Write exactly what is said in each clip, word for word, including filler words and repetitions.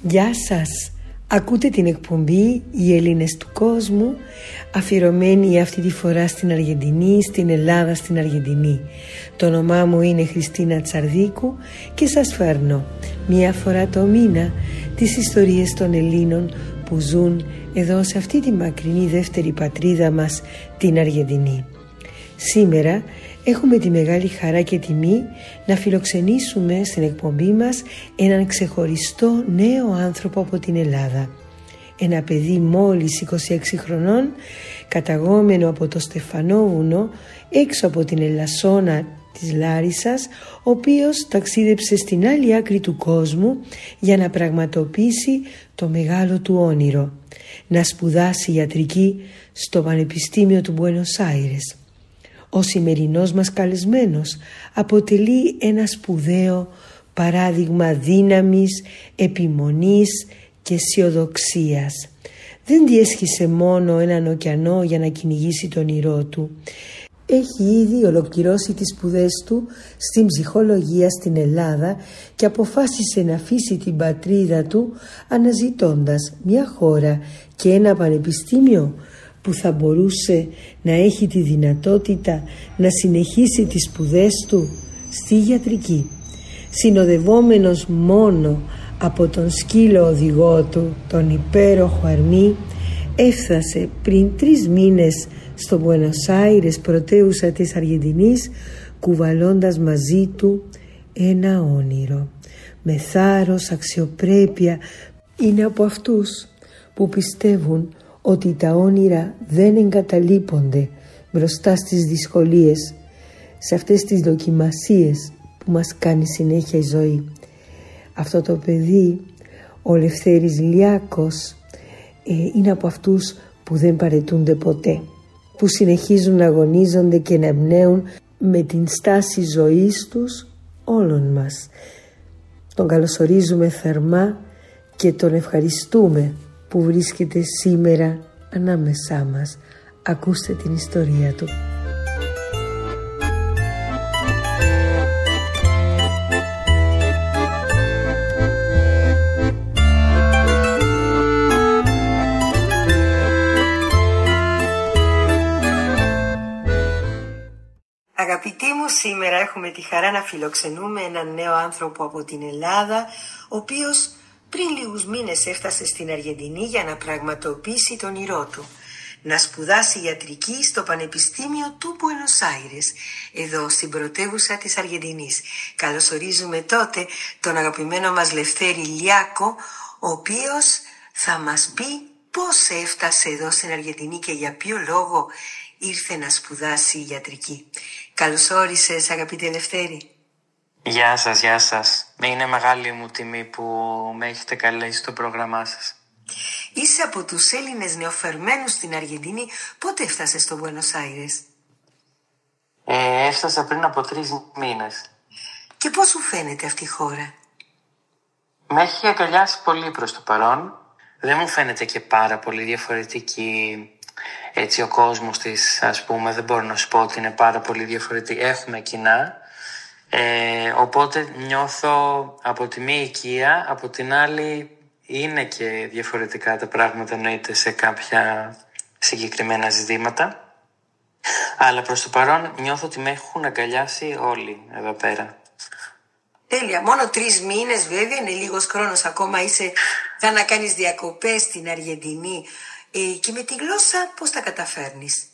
Γεια σας! Ακούτε την εκπομπή «Οι Έλληνες του κόσμου», αφιερωμένη αυτή τη φορά στην Αργεντινή, στην Ελλάδα, στην Αργεντινή. Το όνομά μου είναι Χριστίνα Τσαρδίκου και σας φέρνω μία φορά το μήνα τις ιστορίες των Ελλήνων που ζουν εδώ σε αυτή τη μακρινή δεύτερη πατρίδα μας, την Αργεντινή. Σήμερα έχουμε τη μεγάλη χαρά και τιμή να φιλοξενήσουμε στην εκπομπή μας έναν ξεχωριστό νέο άνθρωπο από την Ελλάδα. Ένα παιδί μόλις είκοσι έξι χρονών, καταγόμενο από το Στεφανόβουνο, έξω από την Ελασσόνα της Λάρισσας, ο οποίος ταξίδεψε στην άλλη άκρη του κόσμου για να πραγματοποιήσει το μεγάλο του όνειρο, να σπουδάσει ιατρική στο Πανεπιστήμιο του Μπουένος Άιρες. Ο σημερινός μας καλεσμένος αποτελεί ένα σπουδαίο παράδειγμα δύναμης, επιμονής και αισιοδοξίας. Δεν διέσχισε μόνο έναν ωκεανό για να κυνηγήσει τον όνειρό του. Έχει ήδη ολοκληρώσει τις σπουδές του στην ψυχολογία στην Ελλάδα και αποφάσισε να αφήσει την πατρίδα του αναζητώντας μια χώρα και ένα πανεπιστήμιο που θα μπορούσε να έχει τη δυνατότητα να συνεχίσει τις σπουδές του στη ιατρική. Συνοδευόμενος μόνο από τον σκύλο οδηγό του, τον υπέροχο Αρμή, έφτασε πριν τρεις μήνες στο Μπουένος Άιρες, πρωτεύουσα της Αργεντινής, κουβαλώντας μαζί του ένα όνειρο. Με θάρρος, αξιοπρέπεια, είναι από αυτούς που πιστεύουν ότι τα όνειρα δεν εγκαταλείπονται μπροστά στις δυσκολίες, σε αυτές τις δοκιμασίες που μας κάνει συνέχεια η ζωή. Αυτό το παιδί, ο Λευθέρης Λιάκος, ε, είναι από αυτούς που δεν παραιτούνται ποτέ, που συνεχίζουν να αγωνίζονται και να εμπνέουν με την στάση ζωής τους όλων μας. Τον καλωσορίζουμε θερμά και τον ευχαριστούμε που βρίσκεται σήμερα ανάμεσά μας. Ακούστε την ιστορία του. Αγαπητοί μου, σήμερα έχουμε τη χαρά να φιλοξενούμε έναν νέο άνθρωπο από την Ελλάδα, ο οποίος πριν λίγους μήνες έφτασε στην Αργεντινή για να πραγματοποιήσει τον όνειρό του. Να σπουδάσει ιατρική στο Πανεπιστήμιο του Μπουένος Άιρες, εδώ στην πρωτεύουσα της Αργεντινής. Καλωσορίζουμε τότε τον αγαπημένο μας Λευθέρη Λιάκο, ο οποίος θα μας πει πώς έφτασε εδώ στην Αργεντινή και για ποιο λόγο ήρθε να σπουδάσει ιατρική. Καλώς όρισες, αγαπητέ Λευθέρη. Γεια σας, γεια σας. Είναι μεγάλη μου τιμή που με έχετε καλέσει στο πρόγραμμά σας. Είσαι από τους Έλληνες νεοφερμένους στην Αργεντινή. Πότε έφτασες στο Μπουένος Άιρες? Ε, έφτασα πριν από τρεις μήνες. Και πώς σου φαίνεται αυτή η χώρα? Με έχει αγκαλιάσει πολύ προς το παρόν. Δεν μου φαίνεται και πάρα πολύ διαφορετική. Έτσι ο κόσμος της, ας πούμε, δεν μπορώ να σου πω ότι είναι πάρα πολύ διαφορετική. Έχουμε κοινά. Ε, οπότε νιώθω από τη μία οικία, από την άλλη είναι και διαφορετικά τα πράγματα, εννοείται, σε κάποια συγκεκριμένα ζητήματα. Αλλά προς το παρόν νιώθω ότι με έχουν αγκαλιάσει όλοι εδώ πέρα. Τέλεια. Μόνο τρεις μήνες βέβαια, είναι λίγος χρόνος ακόμα, είσαι, θα να κάνεις διακοπές στην Αργεντινή. Ε, και με τη γλώσσα πώς τα καταφέρνεις?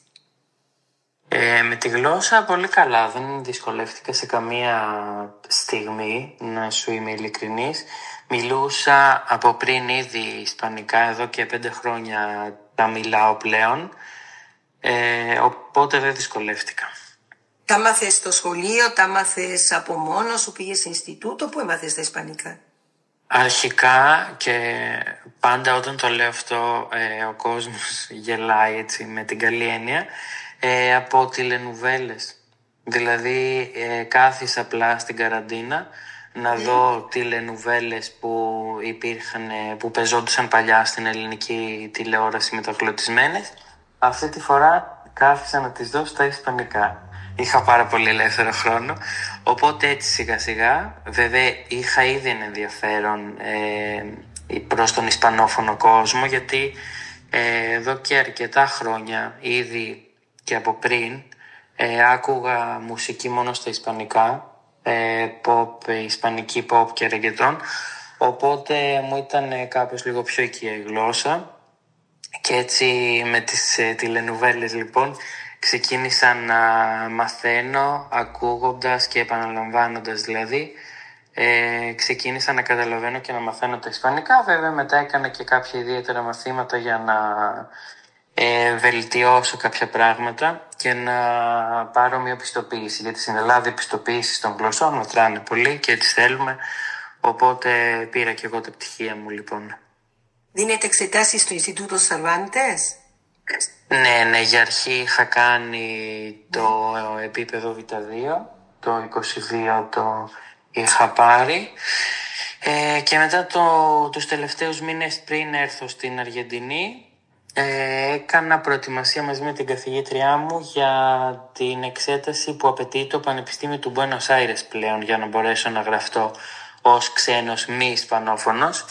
Ε, με τη γλώσσα πολύ καλά, δεν δυσκολεύτηκα σε καμία στιγμή, να σου είμαι ειλικρινής. Μιλούσα από πριν ήδη ισπανικά, εδώ και πέντε χρόνια τα μιλάω πλέον, ε, οπότε δεν δυσκολεύτηκα. Τα μάθες στο σχολείο, τα μάθες από μόνος σου, πήγες σε Ινστιτούτο, πού έμαθες τα ισπανικά? Αρχικά, και πάντα όταν το λέω αυτό ε, ο κόσμος γελάει, έτσι, με την καλή έννοια, ε, από τηλενουβέλες. Δηλαδή ε, κάθισα απλά στην καραντίνα να mm. δω τηλενουβέλες που υπήρχαν, που πεζόντουσαν παλιά στην ελληνική τηλεόραση μεταγλωτισμένες. Αυτή τη φορά κάθισα να τις δω στα ισπανικά. Είχα πάρα πολύ ελεύθερο χρόνο, οπότε έτσι σιγά σιγά, βέβαια είχα ήδη ένα ενδιαφέρον ε, προς τον ισπανόφωνο κόσμο, γιατί ε, εδώ και αρκετά χρόνια, ήδη και από πριν, ε, άκουγα μουσική μόνο στα ισπανικά, ε, pop, ισπανική pop και reggaeton, οπότε μου ήταν κάπως λίγο πιο οικία η γλώσσα και έτσι με τις ε, τηλενουβέλες λοιπόν ξεκίνησα να μαθαίνω ακούγοντας και επαναλαμβάνοντας δηλαδή. Ε, ξεκίνησα να καταλαβαίνω και να μαθαίνω τα ισπανικά. Βέβαια μετά έκανα και κάποια ιδιαίτερα μαθήματα για να ε, βελτιώσω κάποια πράγματα και να πάρω μια πιστοποίηση, γιατί στην Ελλάδα οι πιστοποίησεις των γλωσσών μετράνε πολύ και τις θέλουμε, οπότε πήρα και εγώ τα πτυχία μου λοιπόν. Δίνετε εξετάσεις στο Ινστιτούτο Σαρβάντες? Ναι, ναι, για αρχή είχα κάνει το ναι. επίπεδο β δύο, το είκοσι δύο το είχα πάρει ε, και μετά το, τους τελευταίους μήνες πριν έρθω στην Αργεντινή ε, έκανα προετοιμασία μαζί με την καθηγήτριά μου για την εξέταση που απαιτεί το Πανεπιστήμιο του Μπουένος Άιρες πλέον για να μπορέσω να γραφτώ ως ξένος μη ισπανόφωνος.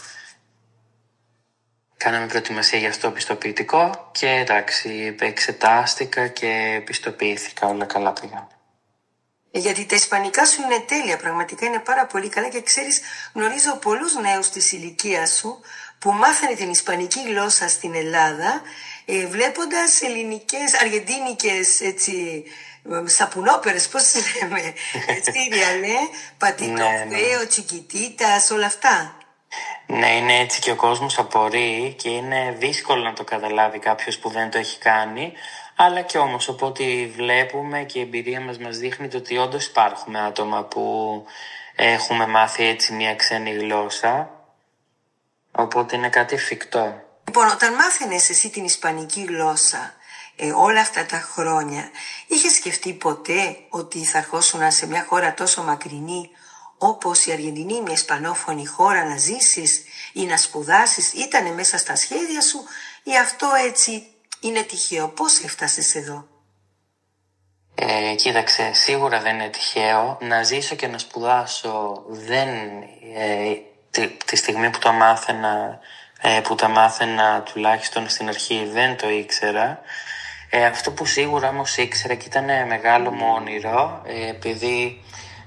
Κάναμε προετοιμασία για αυτό πιστοποιητικό και εντάξει, εξετάστηκα και πιστοποιήθηκα, όλα καλά πήγαν. Γιατί τα ισπανικά σου είναι τέλεια, πραγματικά είναι πάρα πολύ καλά και ξέρεις, γνωρίζω πολλούς νέους της ηλικίας σου που μάθανε την ισπανική γλώσσα στην Ελλάδα ε, βλέποντας ελληνικές, αργεντίνικες έτσι, σαπουνόπερες, πώς λέμε, έτσι διαλέ, πατικοφέο, τσικιτίτας, όλα αυτά. Ναι, είναι έτσι και ο κόσμος απορεί και είναι δύσκολο να το καταλάβει κάποιος που δεν το έχει κάνει, αλλά και όμως οπότε βλέπουμε και η εμπειρία μας μας δείχνει ότι όντως υπάρχουν άτομα που έχουμε μάθει έτσι μια ξένη γλώσσα, οπότε είναι κάτι εφικτό. Λοιπόν, όταν μάθαινες εσύ την ισπανική γλώσσα ε, όλα αυτά τα χρόνια, είχες σκεφτεί ποτέ ότι θα ερχόσουν σε μια χώρα τόσο μακρινή όπως η Αργεντινή, μια ισπανόφωνη χώρα, να ζήσεις ή να σπουδάσεις? Ήτανε μέσα στα σχέδια σου ή αυτό έτσι είναι τυχαίο? Πώς έφτασες εδώ? Ε, κοίταξε, σίγουρα δεν είναι τυχαίο. Να ζήσω και να σπουδάσω δεν, ε, τη, τη στιγμή που το μάθαινα, ε, που τα μάθαινα τουλάχιστον στην αρχή δεν το ήξερα. Ε, αυτό που σίγουρα όμως ήξερα και ήταν μεγάλο μου όνειρο, ε, επειδή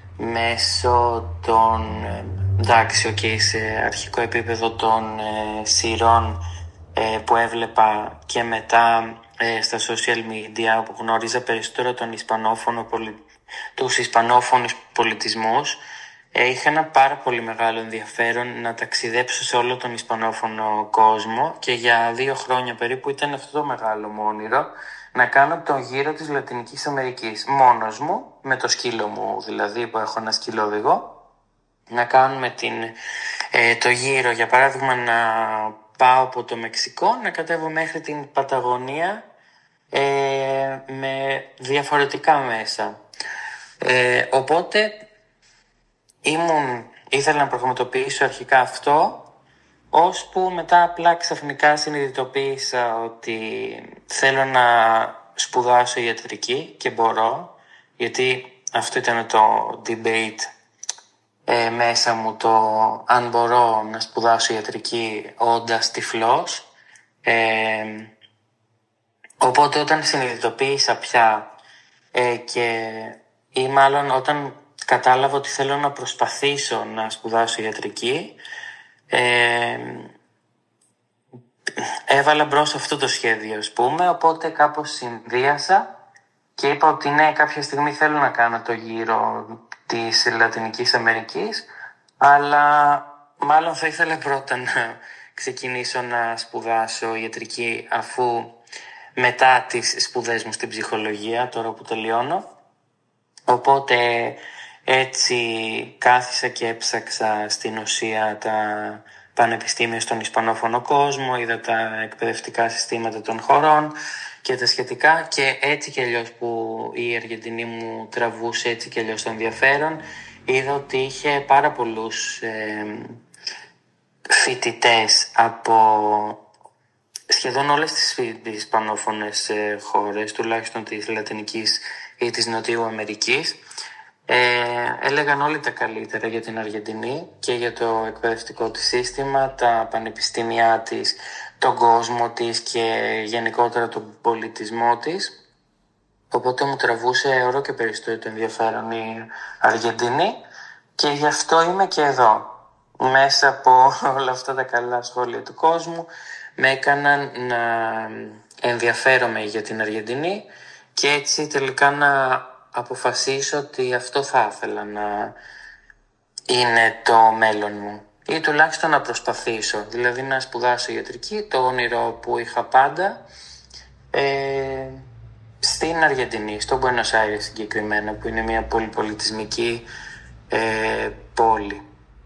μέσω των, εντάξει, okay, σε αρχικό επίπεδο των ε, σειρών ε, που έβλεπα και μετά ε, στα social media, όπου γνώριζα περισσότερο τον ισπανόφωνο, πολι... τους ισπανόφωνους πολιτισμούς, ε, είχα ένα πάρα πολύ μεγάλο ενδιαφέρον να ταξιδέψω σε όλο τον ισπανόφωνο κόσμο και για δύο χρόνια περίπου ήταν αυτό το μεγάλο μου όνειρο, να κάνω τον γύρο της Λατινικής Αμερικής μόνος μου, με το σκύλο μου δηλαδή που έχω ένα σκύλο οδηγό, να κάνουμε την, ε, το γύρο, για παράδειγμα να πάω από το Μεξικό, να κατέβω μέχρι την Παταγωνία ε, με διαφορετικά μέσα. Ε, οπότε ήμουν, ήθελα να πραγματοποιήσω αρχικά αυτό, ώσπου μετά απλά ξαφνικά συνειδητοποίησα ότι θέλω να σπουδάσω ιατρική και μπορώ, γιατί αυτό ήταν το debate ε, μέσα μου, το αν μπορώ να σπουδάσω ιατρική όντας τυφλός. Ε, οπότε όταν συνειδητοποίησα πια ε, και ή μάλλον όταν κατάλαβα ότι θέλω να προσπαθήσω να σπουδάσω ιατρική, Ε, έβαλα μπρος αυτό το σχέδιο, ας πούμε, οπότε κάπως συνδύασα και είπα ότι ναι, κάποια στιγμή θέλω να κάνω το γύρο της Λατινικής Αμερικής, αλλά μάλλον θα ήθελα πρώτα να ξεκινήσω να σπουδάσω ιατρική, αφού μετά τις σπουδές μου στην ψυχολογία, τώρα που τελειώνω. Οπότε έτσι κάθισα και έψαξα στην ουσία τα πανεπιστήμια στον ισπανόφωνο κόσμο, είδα τα εκπαιδευτικά συστήματα των χωρών και τα σχετικά, και έτσι κι αλλιώς που η Αργεντινή μου τραβούσε έτσι κι αλλιώς το ενδιαφέρον, είδα ότι είχε πάρα πολλούς ε, φοιτητές από σχεδόν όλες τις ισπανόφωνες ε, χώρες, τουλάχιστον της Λατινικής ή της Νοτιού Αμερικής, Ε, έλεγαν όλοι τα καλύτερα για την Αργεντινή και για το εκπαιδευτικό της σύστημα, τα πανεπιστήμια της, τον κόσμο της και γενικότερα τον πολιτισμό της. Οπότε μου τραβούσε όλο και περισσότερο το ενδιαφέρον η Αργεντινή και γι' αυτό είμαι και εδώ. Μέσα από όλα αυτά τα καλά σχόλια του κόσμου με έκαναν να ενδιαφέρομαι για την Αργεντινή και έτσι τελικά να αποφασίσω ότι αυτό θα ήθελα να είναι το μέλλον μου ή τουλάχιστον να προσπαθήσω, δηλαδή να σπουδάσω ιατρική, το όνειρο που είχα πάντα, ε, στην Αργεντινή, στο Buenos Aires συγκεκριμένα, που είναι μια πολυπολιτισμική ε, πόλη.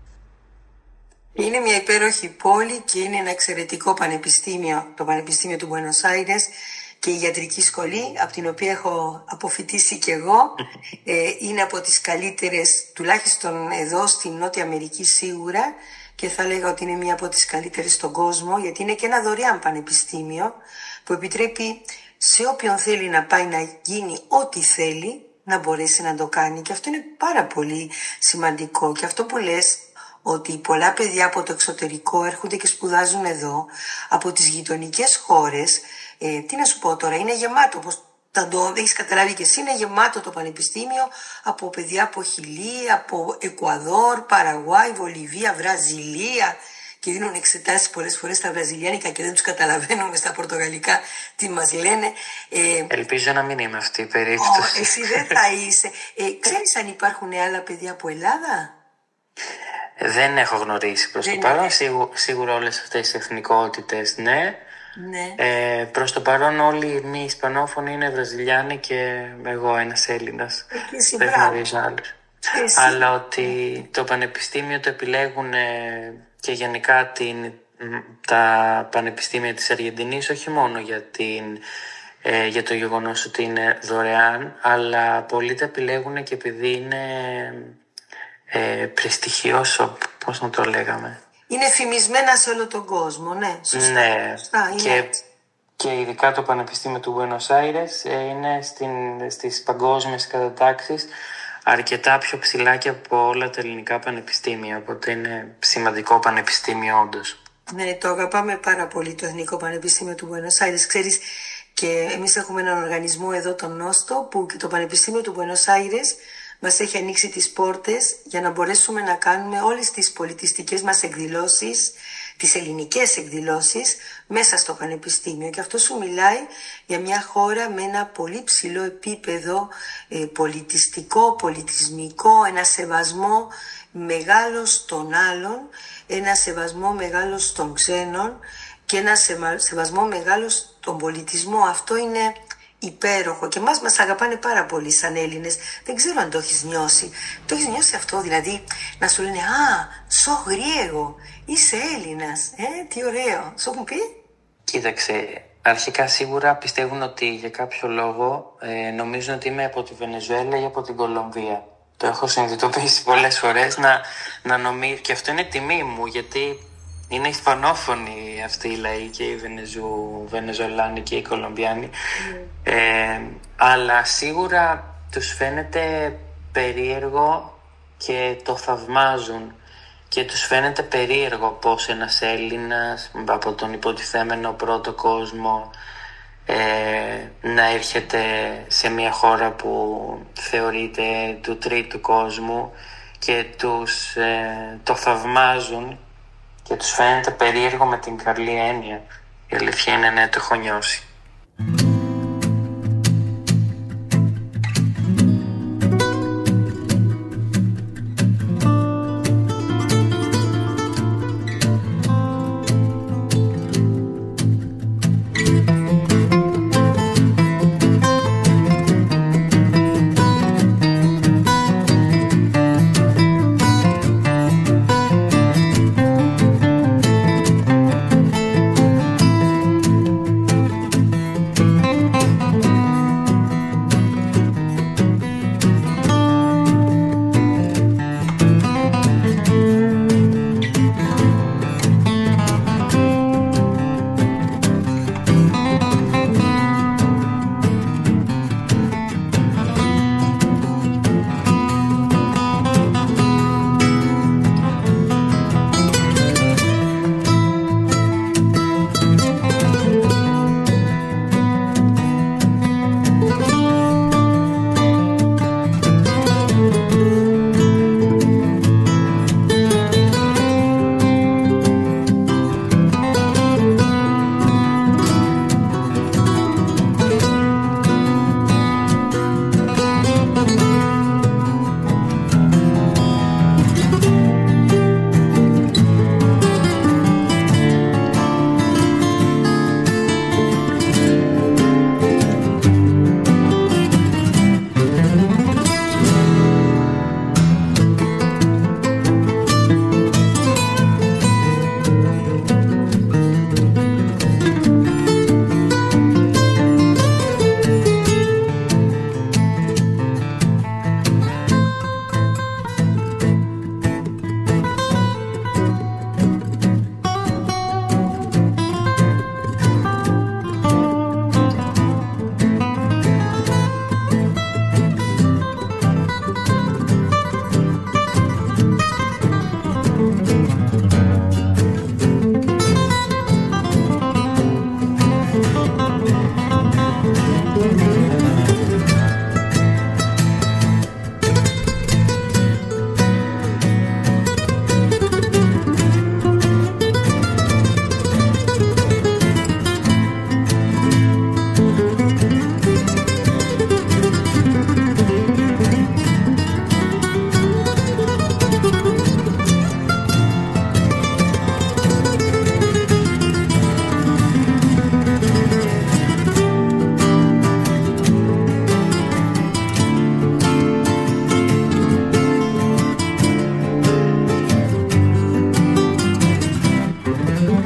Είναι μια υπέροχη πόλη και είναι ένα εξαιρετικό πανεπιστήμιο, το Πανεπιστήμιο του Buenos Aires και η ιατρική σχολή, από την οποία έχω αποφοιτήσει και εγώ. ε, είναι από τις καλύτερες, τουλάχιστον εδώ στην Νότια Αμερική σίγουρα, και θα λέγα ότι είναι μια από τις καλύτερες στον κόσμο, γιατί είναι και ένα δωρεάν πανεπιστήμιο που επιτρέπει σε όποιον θέλει να πάει να γίνει ό,τι θέλει, να μπορέσει να το κάνει. Και αυτό είναι πάρα πολύ σημαντικό. Και αυτό που λες, ότι πολλά παιδιά από το εξωτερικό έρχονται και σπουδάζουν εδώ, από τις γειτονικές χώρες, ε, τι να σου πω τώρα, είναι γεμάτο, όπως θα το έχεις καταλάβει και εσύ, είναι γεμάτο το πανεπιστήμιο από παιδιά από Χιλή, από Εκουαδόρ, Παραγουάι, Βολιβία, Βραζιλία, και δίνουν εξετάσεις πολλές φορές στα βραζιλιάνικα και δεν τους καταλαβαίνουμε στα πορτογαλικά τι μας λένε. Ε, Ελπίζω να μην είμαι αυτή η περίπτωση. Ω, εσύ δεν θα είσαι. Ε, ξέρεις αν υπάρχουν άλλα παιδιά από Ελλάδα? Δεν έχω γνωρίσει προς το παρόν, Σίγου, σίγουρα όλες αυτές οι εθνικότητες, ναι. Ναι. Ε, προς το παρόν όλοι οι μη Ισπανόφωνοι είναι Βραζιλιάνοι και εγώ ένας Έλληνας. Εσύ, δεν γνωρίζω άλλους. Εσύ. Αλλά ότι το πανεπιστήμιο το επιλέγουν και γενικά την, τα πανεπιστήμια της Αργεντινής όχι μόνο για, την, ε, για το γεγονός ότι είναι δωρεάν, αλλά πολλοί τα επιλέγουν και επειδή είναι ε, πρεστιχιόσο, πώς να το λέγαμε. Είναι φημισμένα σε όλο τον κόσμο, ναι. Σωστά. Ναι, Σωστά, είναι. Και, και ειδικά το Πανεπιστήμιο του Buenos Aires ε, είναι στην, στις παγκόσμιες κατατάξεις αρκετά πιο ψηλά και από όλα τα ελληνικά πανεπιστήμια, οπότε είναι σημαντικό πανεπιστήμιο όντως. Ναι, το αγαπάμε πάρα πολύ το Εθνικό Πανεπιστήμιο του Buenos Aires. Ξέρεις, και εμείς έχουμε έναν οργανισμό εδώ, τον Νόστο, που και το Πανεπιστήμιο του Buenos Aires μας έχει ανοίξει τις πόρτες για να μπορέσουμε να κάνουμε όλες τις πολιτιστικές μας εκδηλώσεις, τις ελληνικές εκδηλώσεις, μέσα στο Πανεπιστήμιο. Και αυτό σου μιλάει για μια χώρα με ένα πολύ ψηλό επίπεδο ε, πολιτιστικό, πολιτισμικό, ένα σεβασμό μεγάλο στον άλλον, ένα σεβασμό μεγάλο στον ξένων και ένα σεβασμό μεγάλο στον πολιτισμό. Αυτό είναι υπέροχο και μας μας αγαπάνε πάρα πολύ σαν Έλληνες. Δεν ξέρω αν το έχεις νιώσει. Το έχεις νιώσει αυτό, δηλαδή να σου λένε «Α, σω γριέγο, είσαι Έλληνας, ε, τι ωραίο». Σου έχουν πει? Κοίταξε, αρχικά σίγουρα πιστεύουν ότι για κάποιο λόγο ε, νομίζουν ότι είμαι από τη Βενεζουέλα ή από την Κολομβία. Το έχω συνειδητοποιήσει πολλές φορές να, να νομίζω, και αυτό είναι τιμή μου, γιατί είναι ισπανόφωνοι αυτοί οι λαοί, και οι Βενεζου, Βενεζολάνοι και οι Κολομβιάνοι. Mm. Ε, αλλά σίγουρα τους φαίνεται περίεργο και το θαυμάζουν. Και τους φαίνεται περίεργο πως ένας Έλληνας από τον υποτιθέμενο πρώτο κόσμο ε, να έρχεται σε μια χώρα που θεωρείται του τρίτου κόσμου και τους ε, το θαυμάζουν και τους φαίνεται περίεργο με την καλή έννοια. Η αλήθεια είναι ναι, το έχω νιώσει.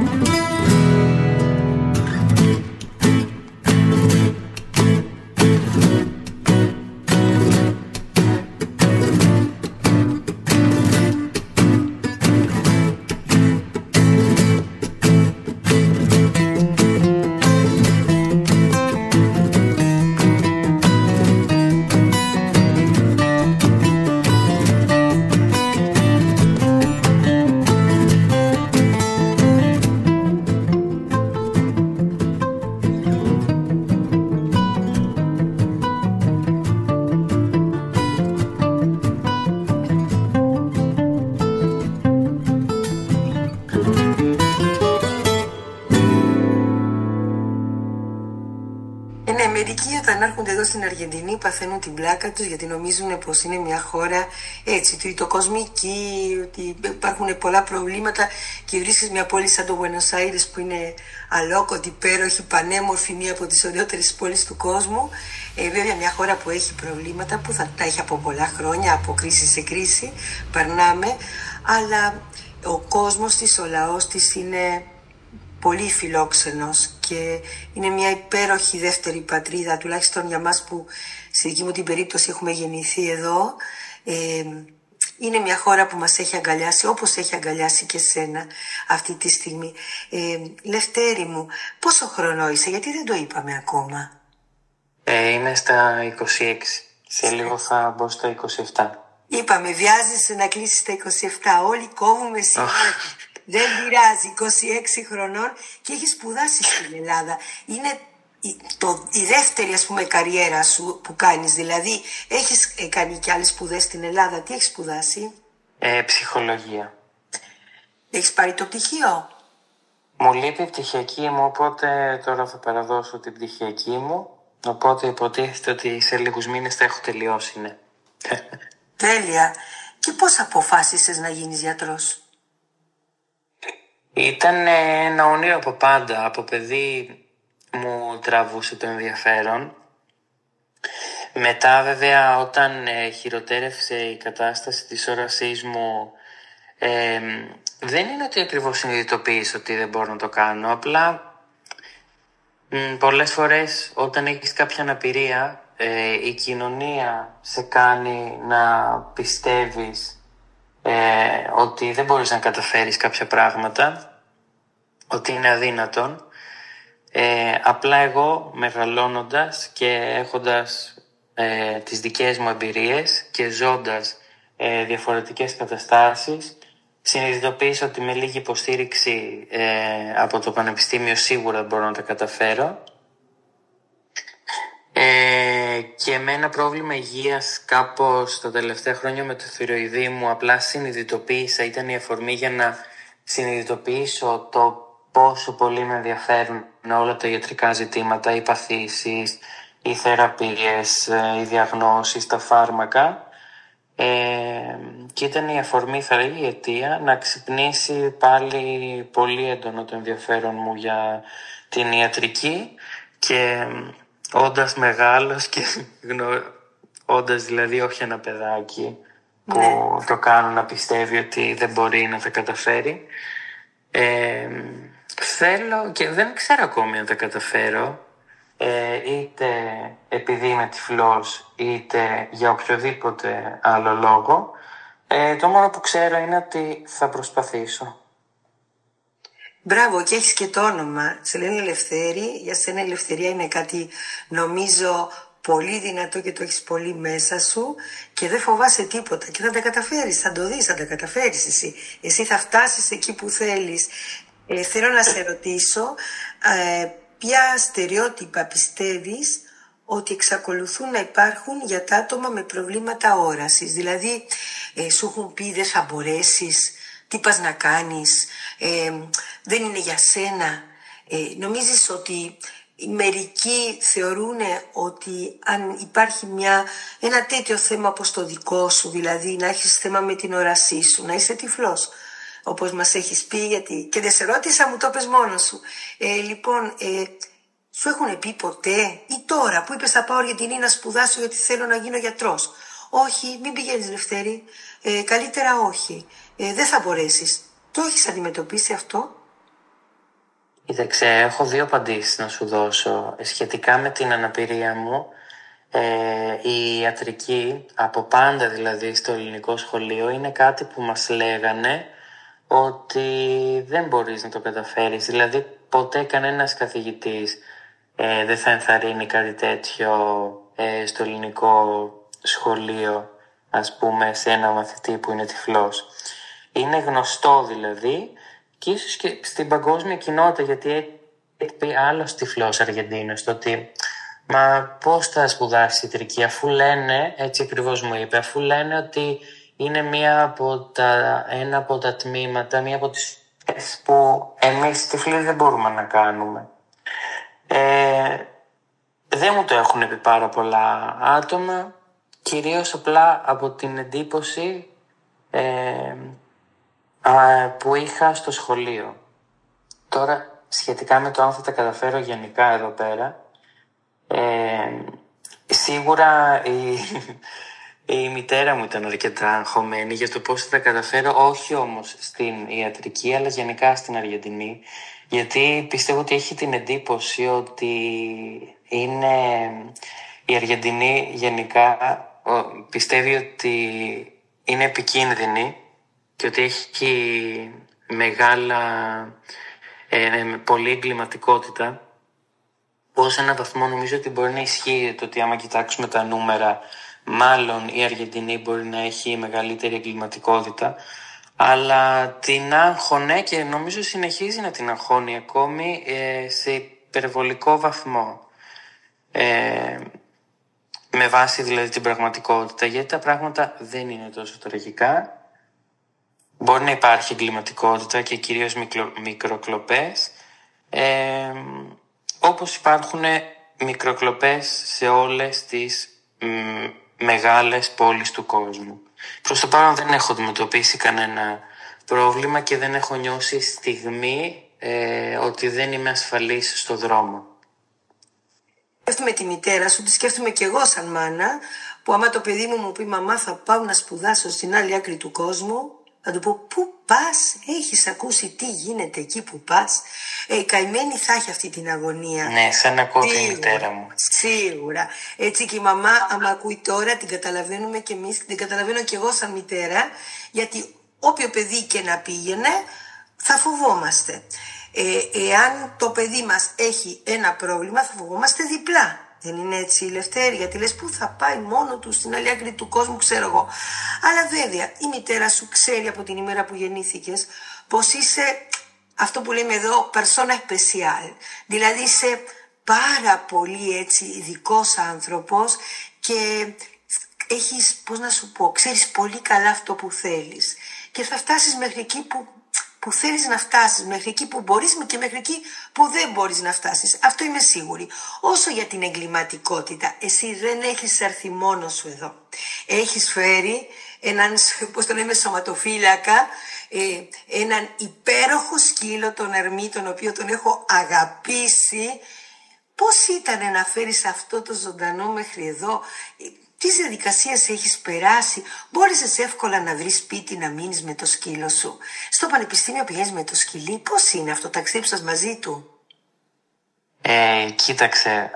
Μερικοί όταν έρχονται εδώ στην Αργεντινή παθαίνουν την πλάκα τους, γιατί νομίζουν πως είναι μια χώρα έτσι τριτοκοσμική, ότι υπάρχουν πολλά προβλήματα, και βρίσκεις μια πόλη σαν το Buenos Aires που είναι αλόκοτη, υπέροχη, πανέμορφη, μία από τις ωραιότερες πόλεις του κόσμου. Ε, βέβαια μια χώρα που έχει προβλήματα, που θα τα έχει από πολλά χρόνια, από κρίση σε κρίση περνάμε, αλλά ο κόσμος της, ο λαός της είναι πολύ φιλόξενος και είναι μια υπέροχη δεύτερη πατρίδα, τουλάχιστον για μας που στη δική μου την περίπτωση έχουμε γεννηθεί εδώ. Ε, είναι μια χώρα που μας έχει αγκαλιάσει, όπως έχει αγκαλιάσει και σένα αυτή τη στιγμή. Ε, Λευτέρη μου, πόσο χρόνο είσαι, γιατί δεν το είπαμε ακόμα? Ε, είμαι στα είκοσι έξι. Σε λίγο θα μπω στα είκοσι επτά. Είπαμε, βιάζεσαι να κλείσεις τα είκοσι επτά. Όλοι κόβουμε σήμερα. Δεν πειράζει, είκοσι έξι χρονών και έχεις σπουδάσει στην Ελλάδα. Είναι η, το, η δεύτερη, ας πούμε, καριέρα σου που κάνεις. Δηλαδή, έχεις ε, κάνει και άλλες σπουδές στην Ελλάδα. Τι έχεις σπουδάσει? Ε, ψυχολογία. Έχεις πάρει το πτυχίο? Μου λείπει η πτυχιακή μου, οπότε τώρα θα παραδώσω την πτυχιακή μου. Οπότε υποτίθεται ότι σε λίγους μήνες θα έχω τελειώσει, ναι. Τέλεια. Και πώς αποφάσισες να γίνεις γιατρός? Ήταν ένα όνειρο από πάντα. Από παιδί μου τραβούσε το ενδιαφέρον. Μετά βέβαια όταν ε, χειροτέρευσε η κατάσταση της όρασής μου, ε, δεν είναι ότι ακριβώς συνειδητοποίησα ότι δεν μπορώ να το κάνω. Απλά μ, πολλές φορές όταν έχεις κάποια αναπηρία, ε, η κοινωνία σε κάνει να πιστεύεις Ε, ότι δεν μπορείς να καταφέρεις κάποια πράγματα, ότι είναι αδύνατον. Ε, απλά εγώ μεγαλώνοντας και έχοντας ε, τις δικές μου εμπειρίες και ζώντας ε, διαφορετικές καταστάσεις, συνειδητοποίησα ότι με λίγη υποστήριξη ε, από το πανεπιστήμιο σίγουρα μπορώ να τα καταφέρω. Ε, και με ένα πρόβλημα υγείας κάπως τα τελευταία χρόνια με το θηροειδή μου, απλά συνειδητοποίησα, ήταν η αφορμή για να συνειδητοποιήσω το πόσο πολύ με ενδιαφέρουν όλα τα ιατρικά ζητήματα, οι παθήσεις, οι θεραπείες, οι διαγνώσεις, τα φάρμακα. Ε, και ήταν η αφορμή, θα λέγει, η αιτία να ξυπνήσει πάλι πολύ έντονο το ενδιαφέρον μου για την ιατρική. Και όντας μεγάλος και γνω... όντας δηλαδή όχι ένα παιδάκι που ναι, το κάνω να πιστεύει ότι δεν μπορεί να τα καταφέρει, ε, θέλω και δεν ξέρω ακόμη αν τα καταφέρω, ε, είτε επειδή είμαι τυφλός είτε για οποιοδήποτε άλλο λόγο. Ε, το μόνο που ξέρω είναι ότι θα προσπαθήσω. Μπράβο, και έχεις και το όνομα. Σε λένε Ελευθέρη. Για σένα η ελευθερία είναι κάτι, νομίζω, πολύ δυνατό και το έχεις πολύ μέσα σου και δεν φοβάσαι τίποτα και θα τα καταφέρεις, θα το δεις, θα τα καταφέρεις εσύ. Εσύ θα φτάσεις εκεί που θέλεις. Ε, θέλω να σε ρωτήσω, ε, ποια στερεότυπα πιστεύεις ότι εξακολουθούν να υπάρχουν για τα άτομα με προβλήματα όρασης? Δηλαδή, ε, σου έχουν πει δεν θα μπορέσεις, τι πας να κάνεις, ε, δεν είναι για σένα. Ε, νομίζεις ότι μερικοί θεωρούν ότι αν υπάρχει μια, ένα τέτοιο θέμα όπως το δικό σου, δηλαδή να έχεις θέμα με την όρασή σου, να είσαι τυφλός, όπως μας έχεις πει, γιατί και δεν σε ρώτησα, μου το πες μόνος σου. Ε, λοιπόν, ε, σου έχουν πει ποτέ ή τώρα που είπες θα πάω Αργεντινή να σπουδάσω γιατί θέλω να γίνω γιατρός? Όχι, μην πηγαίνεις Λευτέρη, ε, καλύτερα όχι, ε, δεν θα μπορέσεις. Το έχεις αντιμετωπίσει αυτό? Κοίταξε, έχω δύο απαντήσεις να σου δώσω. Σχετικά με την αναπηρία μου, ε, η ιατρική, από πάντα δηλαδή στο ελληνικό σχολείο, είναι κάτι που μας λέγανε ότι δεν μπορείς να το καταφέρεις. Δηλαδή ποτέ κανένας καθηγητής ε, δεν θα ενθαρρύνει κάτι τέτοιο ε, στο ελληνικό σχολείο, ας πούμε, σε ένα μαθητή που είναι τυφλός. Είναι γνωστό δηλαδή, και ίσως και στην παγκόσμια κοινότητα, γιατί έχει πει άλλος τυφλός Αργεντίνος, το ότι μα πώς θα σπουδάσει ιατρική, αφού λένε, έτσι ακριβώς μου είπε, αφού λένε ότι είναι μία από τα, ένα από τα τμήματα, μία από τις που εμείς τυφλοί δεν μπορούμε να κάνουμε. Ε, δεν μου το έχουν πει πάρα πολλά άτομα, κυρίως απλά από την εντύπωση ε, α, που είχα στο σχολείο. Τώρα, σχετικά με το αν θα τα καταφέρω γενικά εδώ πέρα, ε, σίγουρα η, η μητέρα μου ήταν αρκετά αγχωμένη για το πώς θα τα καταφέρω, όχι όμως στην ιατρική, αλλά γενικά στην Αργεντινή, γιατί πιστεύω ότι έχει την εντύπωση ότι είναι η Αργεντινή γενικά, πιστεύει ότι είναι επικίνδυνη και ότι έχει μεγάλα, ε, πολλή εγκληματικότητα. Ως έναν βαθμό νομίζω ότι μπορεί να ισχύει το ότι άμα κοιτάξουμε τα νούμερα, μάλλον η Αργεντινή μπορεί να έχει μεγαλύτερη εγκληματικότητα, αλλά την άγχωνε και νομίζω συνεχίζει να την αγχώνει ακόμη ε, σε υπερβολικό βαθμό. Ε, με βάση δηλαδή την πραγματικότητα, γιατί τα πράγματα δεν είναι τόσο τραγικά. Μπορεί να υπάρχει εγκληματικότητα και κυρίως μικρο, μικροκλοπές, ε, όπως υπάρχουν μικροκλοπές σε όλες τις μ, μεγάλες πόλεις του κόσμου. Προς το παρόν δεν έχω αντιμετωπίσει κανένα πρόβλημα και δεν έχω νιώσει στιγμή ε, ότι δεν είμαι ασφαλής στο δρόμο. Σκέφτομαι τη μητέρα σου, τη σκέφτομαι κι εγώ σαν μάνα, που άμα το παιδί μου μου πει «Μαμά, θα πάω να σπουδάσω στην άλλη άκρη του κόσμου», θα του πω «Πού πας, έχεις ακούσει τι γίνεται εκεί που πας?» Ε, η καημένη θα έχει αυτή την αγωνία. Ναι, σαν να ακούω τη μητέρα μου. Σίγουρα. Έτσι και η μαμά, άμα ακούει τώρα, την καταλαβαίνουμε κι εμείς, την καταλαβαίνω κι εγώ σαν μητέρα, γιατί όποιο παιδί και να πήγαινε, θα φοβόμαστε. Ε, εάν το παιδί μας έχει ένα πρόβλημα, θα φοβόμαστε διπλά. Δεν είναι έτσι, Λευτέρη? Γιατί λες πού θα πάει μόνο του στην άλλη άκρη του κόσμου, ξέρω εγώ. Αλλά βέβαια η μητέρα σου ξέρει από την ημέρα που γεννήθηκες πως είσαι αυτό που λέμε εδώ persona especial. Δηλαδή είσαι πάρα πολύ έτσι ειδικός άνθρωπος και έχεις, πώς να σου πω, ξέρεις πολύ καλά αυτό που θέλεις. Και θα φτάσεις μέχρι εκεί που που θέλεις να φτάσεις, μέχρι εκεί που μπορείς και μέχρι εκεί που δεν μπορείς να φτάσεις. Αυτό είμαι σίγουρη. Όσο για την εγκληματικότητα, εσύ δεν έχεις έρθει μόνος σου εδώ. Έχεις φέρει έναν, πώς το λέμε, σωματοφύλακα, ε, έναν υπέροχο σκύλο, τον Ερμή, τον οποίο τον έχω αγαπήσει. Πώς ήταν να φέρεις αυτό το ζωντανό μέχρι εδώ? Τι διαδικασίες έχεις περάσει? Μπόρεσες εύκολα να βρεις σπίτι να μείνεις με το σκύλο σου? Στο πανεπιστήμιο πηγαίνεις με το σκυλί? Πώς είναι αυτό, ταξίδεψες μαζί του? Ε, κοίταξε,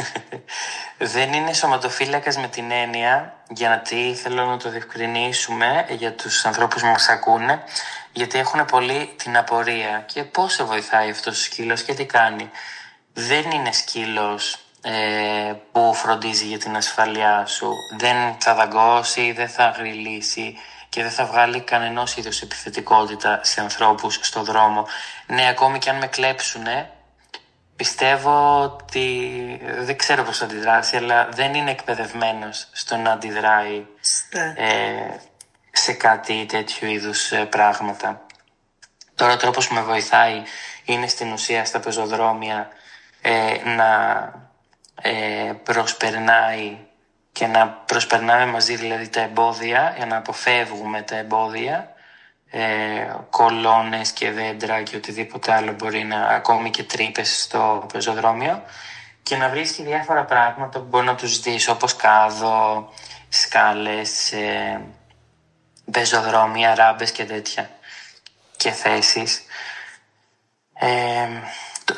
δεν είναι σωματοφύλακας με την έννοια, γιατί θέλω να το διευκρινίσουμε για τους ανθρώπους που μας ακούνε, γιατί έχουν πολύ την απορία και πώς σε βοηθάει αυτός ο σκύλος και τι κάνει. Δεν είναι σκύλος ε, που φροντίζει για την ασφαλειά σου. Δεν θα δαγκώσει, δεν θα γρυλήσει και δεν θα βγάλει κανενός είδους επιθετικότητα σε ανθρώπους στο δρόμο. Ναι, ακόμη και αν με κλέψουνε, πιστεύω ότι δεν ξέρω πώς θα αντιδράσει, αλλά δεν είναι εκπαιδευμένος στο να αντιδράει ε, σε κάτι τέτοιου είδους ε, πράγματα. Τώρα ο τρόπος που με βοηθάει είναι στην ουσία στα πεζοδρόμια ε, να ε, προσπερνάει και να προσπερνάμε μαζί δηλαδή τα εμπόδια για να αποφεύγουμε τα εμπόδια, ε, κολόνες και δέντρα και οτιδήποτε άλλο μπορεί να, ακόμη και τρύπες στο πεζοδρόμιο, και να βρίσκει διάφορα πράγματα που μπορεί να τους δεις, όπως κάδο, σκάλες, ε, πεζοδρόμια, ράμπες και τέτοια και θέσεις. Ε,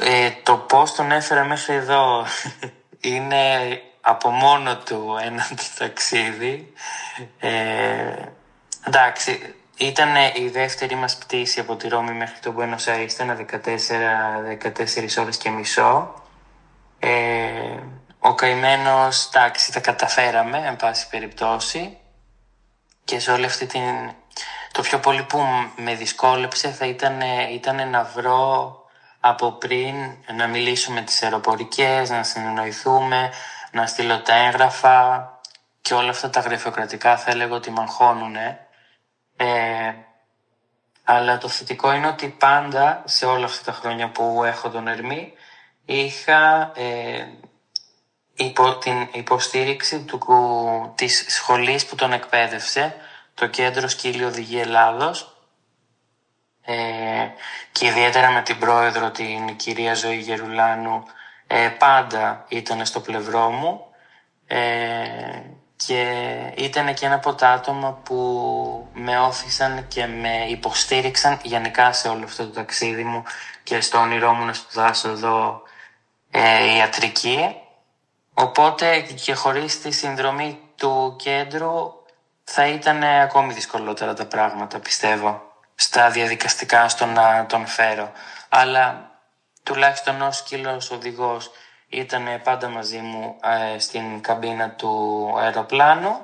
Ε, το πώς τον έφερα μέχρι εδώ είναι από μόνο του ένα ταξίδι. Ε, εντάξει, ήταν η δεύτερη μας πτήση από τη Ρώμη μέχρι το Μπουένος Άιρες, ήταν δεκατέσσερις ώρες και μισό. Ε, ο καημένος, εντάξει, τα καταφέραμε, εν πάση περιπτώσει. Και σε όλη αυτή την... Το πιο πολύ που με δυσκόλεψε θα ήταν, ήταν να βρω από πριν, να μιλήσω με τις αεροπορικές, να συνεννοηθούμε, να στείλω τα έγγραφα και όλα αυτά τα γραφειοκρατικά θα έλεγα ότι με αγχώνουνε. Ε, αλλά το θετικό είναι ότι πάντα σε όλα αυτά τα χρόνια που έχω τον Ερμή είχα ε, υπό, την υποστήριξη του, της σχολής που τον εκπαίδευσε, το Κέντρο Σκύλη Οδηγή Ελλάδος, ε, και ιδιαίτερα με την πρόεδρο, την κυρία Ζωή Γερουλάνου, ε, πάντα ήταν στο πλευρό μου, ε, και ήταν και ένα από τα άτομα που με όθησαν και με υποστήριξαν γενικά σε όλο αυτό το ταξίδι μου και στο όνειρό μου να σπουδάσω εδώ ε, ιατρική. Οπότε και χωρίς τη συνδρομή του κέντρου θα ήταν ακόμη δυσκολότερα τα πράγματα, πιστεύω, στα διαδικαστικά, στο να τον φέρω. Αλλά τουλάχιστον ως σκύλος οδηγός ήταν πάντα μαζί μου ε, στην καμπίνα του αεροπλάνου,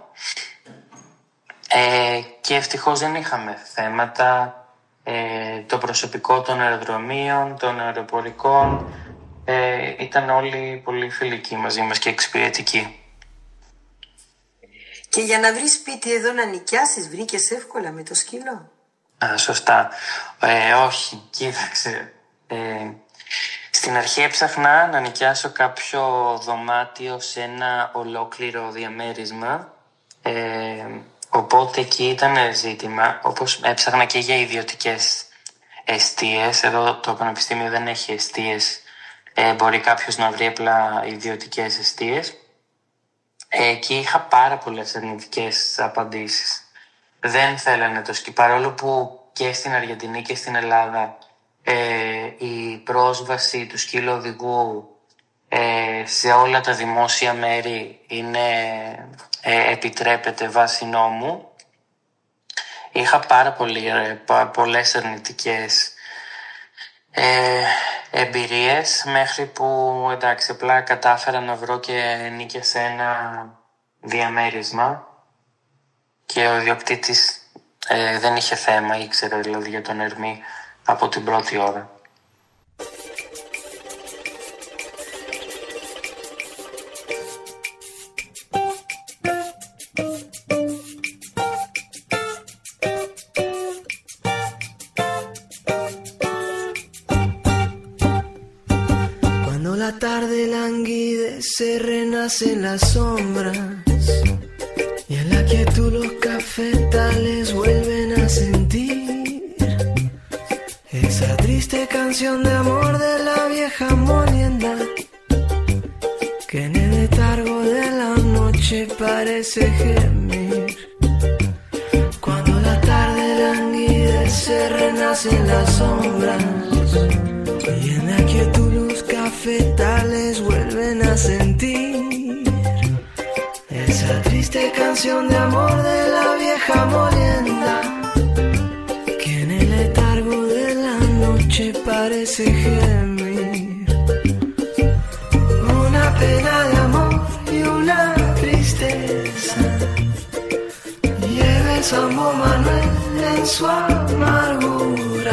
ε, και ευτυχώς δεν είχαμε θέματα. Ε, το προσωπικό των αεροδρομίων, των αεροπορικών, ε, ήταν όλοι πολύ φιλικοί μαζί μας και εξυπηρετικοί. Και για να βρεις σπίτι εδώ να νοικιάσεις, βρήκες εύκολα με το σκύλο? Α, σωστά. Ε, όχι, κοίταξε. Ε, στην αρχή έψαχνα να νοικιάσω κάποιο δωμάτιο σε ένα ολόκληρο διαμέρισμα. Ε, οπότε εκεί ήταν ζήτημα, όπως έψαχνα και για ιδιωτικές εστίες. Εδώ το Πανεπιστήμιο δεν έχει εστίες. Ε, μπορεί κάποιος να βρει απλά ιδιωτικές εστίες. Εκεί είχα πάρα πολλές αρνητικές απαντήσεις. Δεν θέλανε το σκι, παρόλο που και στην Αργεντινή και στην Ελλάδα ε, η πρόσβαση του σκύλου οδηγού ε, σε όλα τα δημόσια μέρη είναι, ε, επιτρέπεται βάσει νόμου. Είχα πάρα πολύ, ε, πολλές αρνητικές ε, εμπειρίες, μέχρι που εντάξει απλά κατάφερα να βρω και νίκια σε ένα διαμέρισμα και ο ιδιοκτήτης ε, δεν είχε θέμα, ήξερε δηλαδή για τον Ερμή από την πρώτη ώρα. La tarde languidece, renace en las sombras y en la quietud los cafetales vuelven a sentir esa triste canción de amor de la vieja molienda que en el letargo de la noche parece gemir. Cuando la tarde languidece, renace en las sombras y en la quietud los cafetales vuelven a sentir esa triste canción de amor de la vieja molienda que en el letargo de la noche parece gemir. Una pena de amor y una tristeza lleva el Sambo Manuel en su amargura.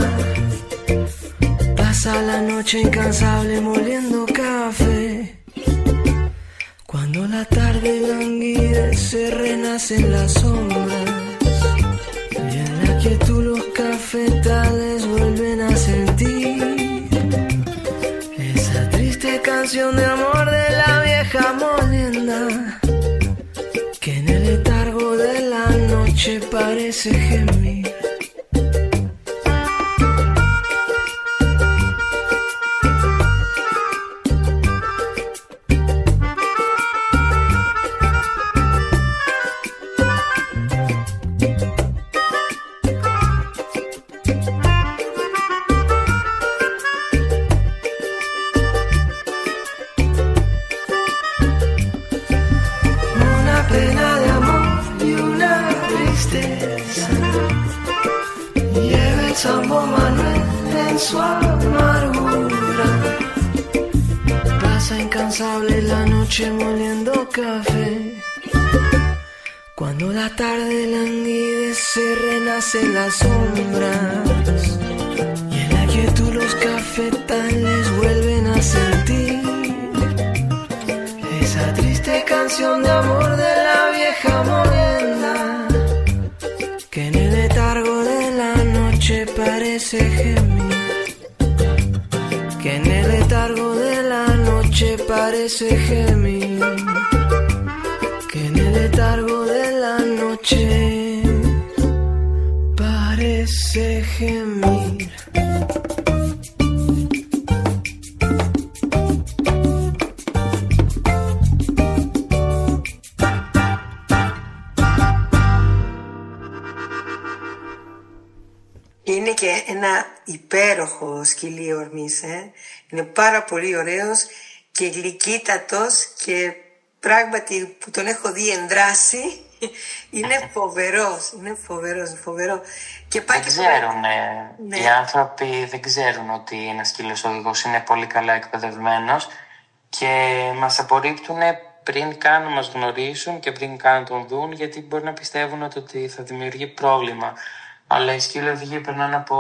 Pasa la noche incansable moliendo café. Cuando la tarde languidece, renacen las sombras y en la quietud los cafetales vuelven a sentir esa triste canción de amor de la vieja molienda que en el letargo de la noche parece gemir. su amargura. Pasa incansable la noche moliendo café. Cuando la tarde languidece renacen las sombras y en la quietud los cafetales vuelven a sentir esa triste canción de amor de la vieja molienda que en el letargo de la noche parece gemir, que en el letargo de la noche parece gemir, que en el letargo de la noche parece gemir. Είναι και ένα υπέροχο σκυλί ορμής, ε. Είναι πάρα πολύ ωραίος και γλυκύτατος και πράγματι που τον έχω δει ενδράσει είναι φοβερός, είναι φοβερός, φοβερό. Και πάει δεν και ξέρουν, ναι. Οι άνθρωποι δεν ξέρουν ότι ένας σκύλος οδηγός είναι πολύ καλά εκπαιδευμένος και μας απορρίπτουν πριν καν να μας γνωρίσουν και πριν καν τον δουν, γιατί μπορεί να πιστεύουν ότι θα δημιουργεί πρόβλημα. Αλλά οι σκύλοι οδηγοί περνάνε από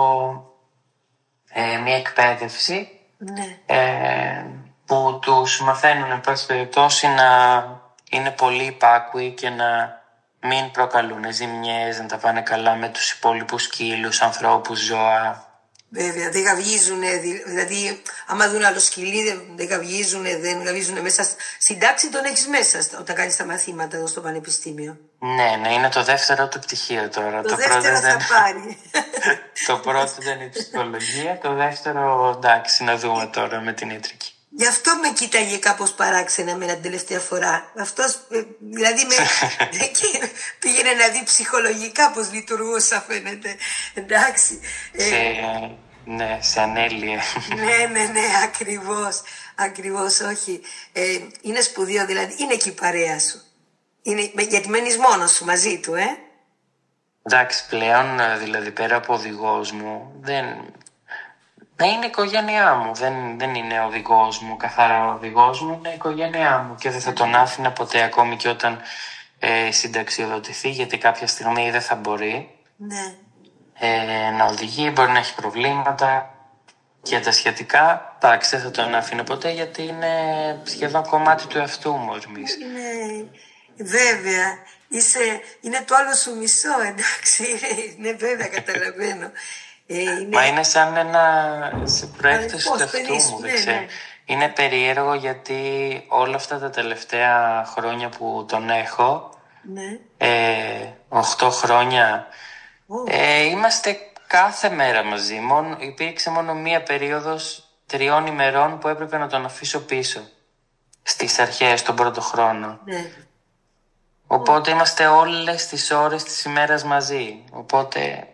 ε, μια εκπαίδευση, ναι. ε, που τους μαθαίνουν εν πάση περιπτώσει να είναι πολύ υπάκουοι και να μην προκαλούν ζημιές, να τα πάνε καλά με τους υπόλοιπους σκύλους, ανθρώπους, ζώα. Βέβαια, δεν γαβγίζουν, δηλαδή άμα δουν άλλο σκυλί δεν γαβγίζουν, δεν γαβγίζουν μέσα. Στην τάξη τον έχεις μέσα όταν κάνεις τα μαθήματα εδώ στο πανεπιστήμιο. Ναι, ναι, είναι το δεύτερο του πτυχίο τώρα. Το, το δεύτερο πρώτο θα δεν... πάρει. Το πρώτο δεν είναι η ψυχολογία, το δεύτερο εντάξει να δούμε τώρα με την ήτρικη. Γι' αυτό με κοίταγε κάπως παράξενα με την τελευταία φορά. Αυτός, δηλαδή με, πήγαινε να δει ψυχολογικά πώς λειτουργούσα φαίνεται. Εντάξει. Σε, ε, ναι, σε ανέλυε. Ναι, ναι, ναι, ακριβώς. Ακριβώς, όχι. Ε, είναι σπουδαίο, δηλαδή είναι και η παρέα σου. Είναι, γιατί μένεις μόνος σου μαζί του, ε. Εντάξει, πλέον, δηλαδή πέρα από οδηγός μου, δεν... Να είναι η οικογένειά μου, δεν, δεν είναι οδηγός μου, καθαρά οδηγός μου, είναι η οικογένειά μου και δεν θα τον άφηνα ποτέ ακόμη και όταν ε, συνταξιοδοτηθεί, γιατί κάποια στιγμή δεν θα μπορεί ναι. ε, να οδηγεί, μπορεί να έχει προβλήματα και τα σχετικά. Εντάξει, δεν θα τον άφηνα ποτέ γιατί είναι σχεδόν κομμάτι του εαυτού μου ορμής. Ναι, βέβαια, είσαι, είναι το άλλο σου μισό, εντάξει, ναι βέβαια καταλαβαίνω. Ε, είναι... Μα είναι σαν ένα προέκταση του εαυτού μου, δεν ναι, ξέρω. Ναι. Είναι περίεργο γιατί όλα αυτά τα τελευταία χρόνια που τον έχω, ναι. ε, οχτώ χρόνια, oh. ε, είμαστε κάθε μέρα μαζί. Μόνο, υπήρξε μόνο μία περίοδος τριών ημερών που έπρεπε να τον αφήσω πίσω. Στις αρχές, τον πρώτο χρόνο. Ναι. Οπότε oh. είμαστε όλες τις ώρες της ημέρας μαζί. Οπότε...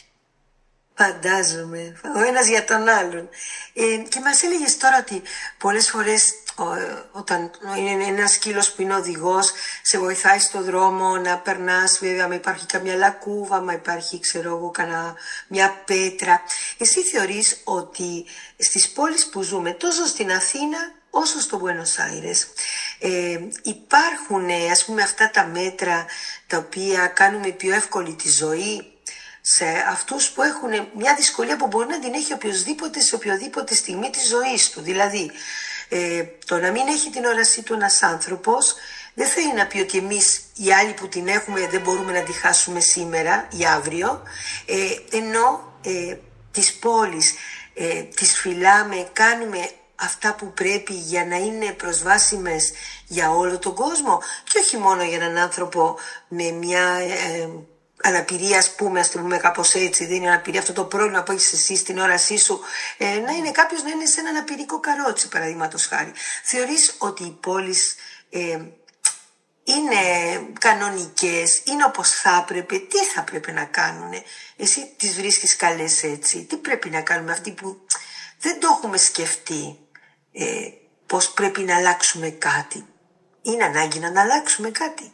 Φαντάζομαι, ο ένας για τον άλλον. Ε, και μας έλεγες τώρα ότι πολλές φορές ο, όταν είναι ένας σκύλος που είναι οδηγός, σε βοηθάει στο δρόμο να περνάς, βέβαια, μα υπάρχει καμιά λακκούβα, μα υπάρχει, ξέρω εγώ, κανά, μια πέτρα. Εσύ θεωρείς ότι στις πόλεις που ζούμε, τόσο στην Αθήνα όσο στο Μπουένος Άιρες, ε, υπάρχουν, ας πούμε, αυτά τα μέτρα τα οποία κάνουμε πιο εύκολη τη ζωή σε αυτούς που έχουν μια δυσκολία που μπορεί να την έχει οποιοδήποτε σε οποιοδήποτε στιγμή της ζωής του. Δηλαδή, ε, το να μην έχει την όρασή του ένας άνθρωπος δεν θέλει να πει ότι εμείς οι άλλοι που την έχουμε δεν μπορούμε να τη χάσουμε σήμερα ή αύριο, ε, ενώ ε, τις πόλεις ε, τις φυλάμε, κάνουμε αυτά που πρέπει για να είναι προσβάσιμες για όλο τον κόσμο και όχι μόνο για έναν άνθρωπο με μια... Ε, αναπηρία, ας πούμε, ας το πούμε κάπως έτσι, δεν είναι αναπηρία αυτό το πρόβλημα που έχεις εσύ στην όρασή σου, ε, να είναι κάποιος να είναι σε ένα αναπηρικό καρότσι, παραδείγματος χάρη. Θεωρείς ότι οι πόλεις ε, είναι κανονικές, είναι όπως θα έπρεπε, τι θα πρέπει να κάνουν? Εσύ τις βρίσκεις καλές έτσι? Τι πρέπει να κάνουμε αυτοί που δεν το έχουμε σκεφτεί, ε, πώς πρέπει να αλλάξουμε κάτι? Είναι ανάγκη να αλλάξουμε κάτι?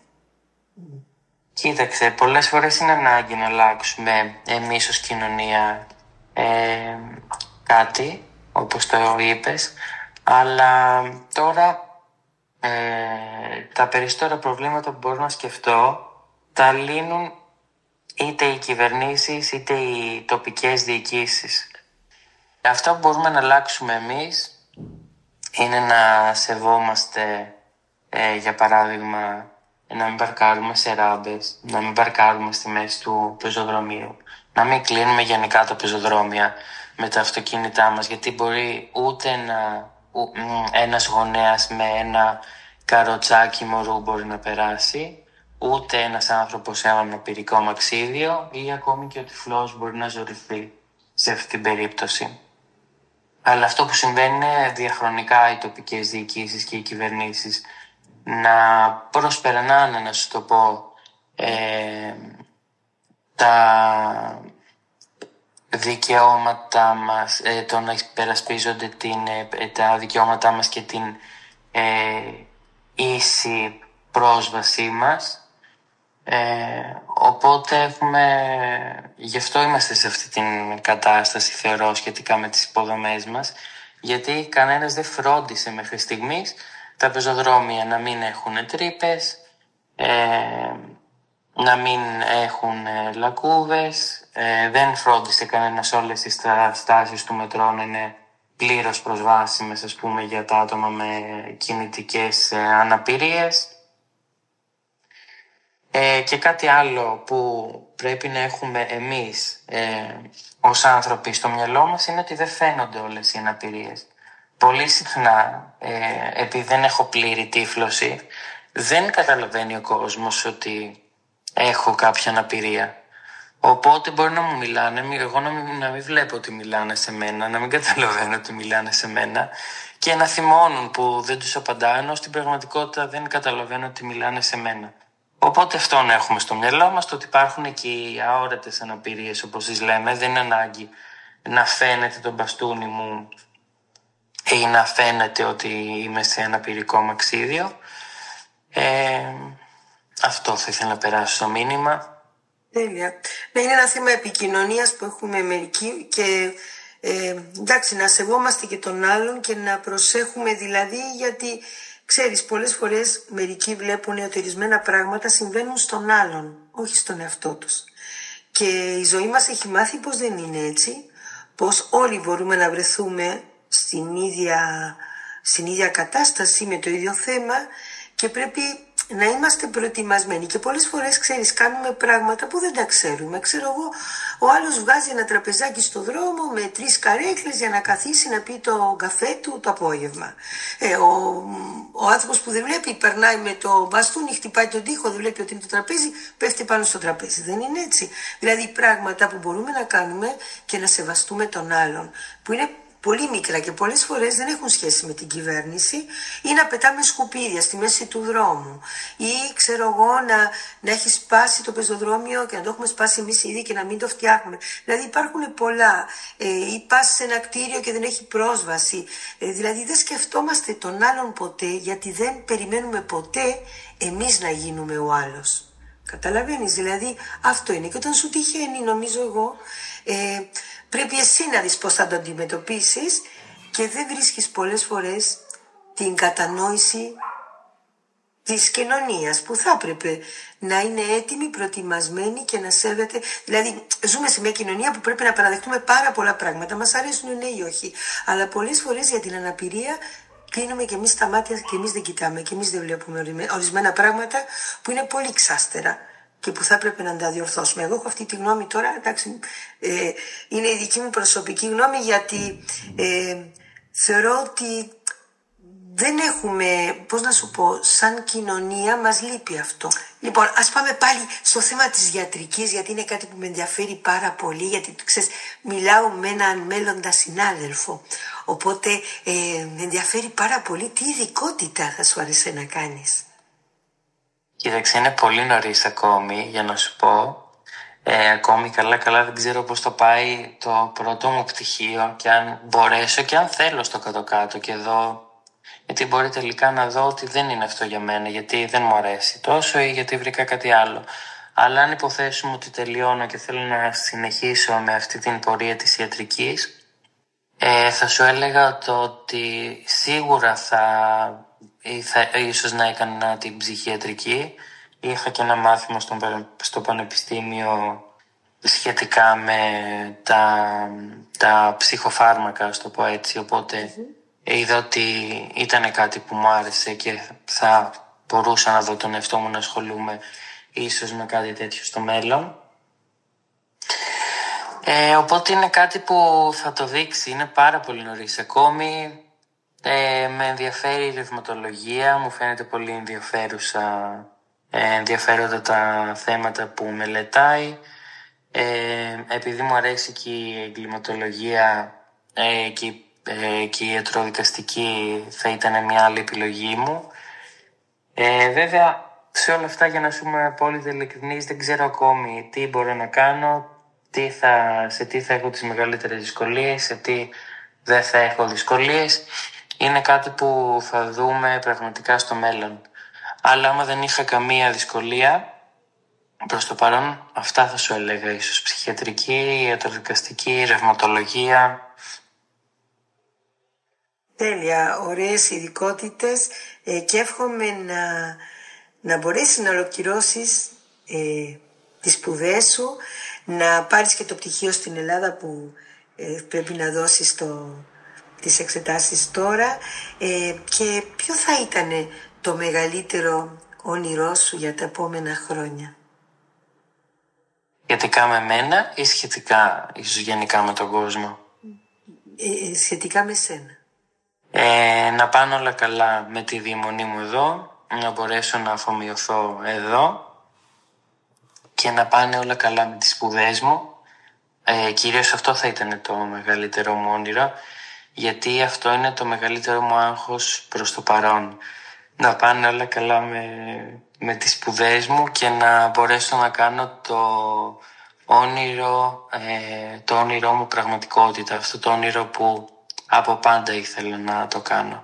Κοίταξε, πολλές φορές είναι ανάγκη να αλλάξουμε εμείς ως κοινωνία. Ε, κάτι, όπως το είπες, αλλά τώρα ε, τα περισσότερα προβλήματα που μπορώ να σκεφτώ τα λύνουν είτε οι κυβερνήσεις είτε οι τοπικές διοικήσεις. Αυτό που μπορούμε να αλλάξουμε εμείς είναι να σεβόμαστε, ε, για παράδειγμα, να μην παρκάρουμε σε ράμπες, να μην παρκάρουμε στη μέση του πεζοδρομίου, να μην κλείνουμε γενικά τα πεζοδρόμια με τα αυτοκίνητά μας, γιατί μπορεί ούτε να, ου, ένας γονέας με ένα καροτσάκι μωρού μπορεί να περάσει, ούτε ένας άνθρωπος με αναπηρικό μαξίδιο ή ακόμη και ο τυφλός μπορεί να ζορυθεί σε αυτή την περίπτωση. Αλλά αυτό που συμβαίνει είναι διαχρονικά οι τοπικές διοικήσεις και οι κυβερνήσεις να προσπερνάνε, να σου το πω, ε, τα δικαιώματα μας, ε, το να υπερασπίζονται την, ε, τα δικαιώματά μας και την ε, ίση πρόσβασή μας. Ε, οπότε έχουμε, γι' αυτό είμαστε σε αυτή την κατάσταση, θεωρώ, σχετικά με τις υποδομές μας, γιατί κανένας δεν φρόντισε μέχρι στιγμής τα πεζοδρόμια να μην έχουν τρύπες, ε, να μην έχουν ε, λακκούβες, ε, δεν φρόντισε κανένας όλες τις στάσεις του μετρό να είναι πλήρως προσβάσιμες, ας πούμε, για τα άτομα με κινητικές ε, αναπηρίες. Ε, και κάτι άλλο που πρέπει να έχουμε εμείς ε, ως άνθρωποι στο μυαλό μας είναι ότι δεν φαίνονται όλες οι αναπηρίες. Πολύ συχνά, ε, επειδή δεν έχω πλήρη τύφλωση, δεν καταλαβαίνει ο κόσμος ότι έχω κάποια αναπηρία. Οπότε μπορεί να μου μιλάνε, εγώ να μην, να μην βλέπω ότι μιλάνε σε μένα, να μην καταλαβαίνω ότι μιλάνε σε μένα και να θυμώνουν που δεν τους απαντάω, ενώ στην πραγματικότητα δεν καταλαβαίνω ότι μιλάνε σε μένα. Οπότε αυτό να έχουμε στο μυαλό μας, το ότι υπάρχουν και οι αόρατες αναπηρίες, όπως τις λέμε. Δεν είναι ανάγκη να φαίνεται το μπαστούνι μου ή να φαίνεται ότι είμαι σε αναπηρικό μαξίδιο. Ε, αυτό θα ήθελα να περάσω στο μήνυμα. Τέλεια. Ναι, είναι ένα θέμα επικοινωνίας που έχουμε μερικοί και ε, εντάξει, να σεβόμαστε και τον άλλον και να προσέχουμε, δηλαδή, γιατί ξέρεις, πολλές φορές μερικοί βλέπουν ότι ορισμένα πράγματα συμβαίνουν στον άλλον, όχι στον εαυτό τους. Και η ζωή μας έχει μάθει πως δεν είναι έτσι, πως όλοι μπορούμε να βρεθούμε στην ίδια, στην ίδια κατάσταση με το ίδιο θέμα και πρέπει να είμαστε προετοιμασμένοι. Και πολλές φορές, ξέρεις, κάνουμε πράγματα που δεν τα ξέρουμε. Ξέρω εγώ, ο άλλος βγάζει ένα τραπεζάκι στο δρόμο με τρεις καρέκλες για να καθίσει να πει το καφέ του το απόγευμα. Ε, ο, ο άνθρωπος που δεν βλέπει περνάει με το μπαστούνι, χτυπάει τον τοίχο, δεν βλέπει ότι είναι το τραπέζι, πέφτει πάνω στο τραπέζι. Δεν είναι έτσι? Δηλαδή πράγματα που μπορούμε να κάνουμε και να σεβαστούμε τον άλλον, που είναι πολύ μικρά και πολλές φορές δεν έχουν σχέση με την κυβέρνηση, ή να πετάμε σκουπίδια στη μέση του δρόμου, ή ξέρω εγώ να, να έχει σπάσει το πεζοδρόμιο και να το έχουμε σπάσει εμείς ήδη και να μην το φτιάχνουμε. Δηλαδή υπάρχουν πολλά, ε, ή πας σε ένα κτίριο και δεν έχει πρόσβαση, ε, δηλαδή δεν σκεφτόμαστε τον άλλον ποτέ, γιατί δεν περιμένουμε ποτέ εμείς να γίνουμε ο άλλος. Καταλαβαίνεις, δηλαδή αυτό είναι. Και όταν σου τυχαίνει, νομίζω εγώ, ε, πρέπει εσύ να δεις πώς θα το αντιμετωπίσεις και δεν βρίσκεις πολλές φορές την κατανόηση της κοινωνίας που θα έπρεπε να είναι έτοιμη, προετοιμασμένη και να σέβεται. Δηλαδή ζούμε σε μια κοινωνία που πρέπει να παραδεχτούμε πάρα πολλά πράγματα, μας αρέσουν ναι ή όχι, αλλά πολλές φορές για την αναπηρία κλείνουμε και εμείς τα μάτια και εμείς δεν κοιτάμε και εμείς δεν βλέπουμε ορισμένα πράγματα που είναι πολύ ξάστερα και που θα έπρεπε να τα διορθώσουμε. Εγώ έχω αυτή τη γνώμη τώρα, εντάξει, ε, είναι η δική μου προσωπική γνώμη, γιατί ε, θεωρώ ότι δεν έχουμε, πώς να σου πω, σαν κοινωνία μας λείπει αυτό. Λοιπόν, ας πάμε πάλι στο θέμα της ιατρικής, γιατί είναι κάτι που με ενδιαφέρει πάρα πολύ, γιατί ξέρεις, μιλάω με έναν μέλλοντα συνάδελφο, οπότε ε, με ενδιαφέρει πάρα πολύ τι ειδικότητα θα σου αρέσει να κάνεις. Κοίταξε, είναι πολύ νωρίς ακόμη για να σου πω. Ε, ακόμη καλά καλά δεν ξέρω πώς το πάει το πρώτο μου πτυχίο και αν μπορέσω και αν θέλω στο κάτω-κάτω και εδώ, γιατί μπορεί τελικά να δω ότι δεν είναι αυτό για μένα, γιατί δεν μου αρέσει τόσο ή γιατί βρήκα κάτι άλλο. Αλλά αν υποθέσουμε ότι τελειώνω και θέλω να συνεχίσω με αυτή την πορεία της ιατρικής, Ε, θα σου έλεγα το ότι σίγουρα θα, θα ίσως να έκανα την ψυχιατρική. Είχα και ένα μάθημα στο, στο πανεπιστήμιο σχετικά με τα, τα ψυχοφάρμακα, ας το πω έτσι, οπότε mm-hmm. είδα ότι ήταν κάτι που μου άρεσε και θα μπορούσα να δω τον εαυτό μου να ασχολούμαι ίσως με κάτι τέτοιο στο μέλλον. Ε, οπότε είναι κάτι που θα το δείξει, είναι πάρα πολύ νωρίς ακόμη. Ε, με ενδιαφέρει η ρευματολογία, μου φαίνεται πολύ ενδιαφέρουσα, ε, ενδιαφέροντα τα θέματα που μελετάει. Ε, επειδή μου αρέσει και η εγκληματολογία ε, και, ε, και η ιατροδικαστική, θα ήταν μια άλλη επιλογή μου. Ε, βέβαια, σε όλα αυτά, για να σου είμαι απόλυτα ειλικρινής, δεν ξέρω ακόμη τι μπορώ να κάνω, τι θα, σε τι θα έχω τις μεγαλύτερες δυσκολίες, σε τι δεν θα έχω δυσκολίες. Είναι κάτι που θα δούμε πραγματικά στο μέλλον. Αλλά άμα δεν είχα καμία δυσκολία, προς το παρόν αυτά θα σου έλεγα, ίσως ψυχιατρική, ιατροδικαστική, ρευματολογία. Τέλεια, ωραίες ειδικότητες ε, και εύχομαι να, να μπορέσεις να ολοκληρώσεις ε, τις σπουδές σου, να πάρεις και το πτυχίο στην Ελλάδα που ε, πρέπει να δώσεις το, τις εξετάσεις τώρα ε, και ποιο θα ήταν το μεγαλύτερο όνειρό σου για τα επόμενα χρόνια? Σχετικά με μένα ή σχετικά ίσως γενικά με τον κόσμο? Ε, σχετικά με σένα. Ε, να πάνε όλα καλά με τη διαμονή μου εδώ, να μπορέσω να αφομοιωθώ εδώ και να πάνε όλα καλά με τις σπουδές μου. Ε, κυρίως αυτό θα ήταν το μεγαλύτερο μου όνειρο, γιατί αυτό είναι το μεγαλύτερο μου άγχος προς το παρόν. Να πάνε όλα καλά με, με τις σπουδές μου και να μπορέσω να κάνω το όνειρο, ε, το όνειρό μου πραγματικότητα. Αυτό το όνειρο που από πάντα ήθελα να το κάνω.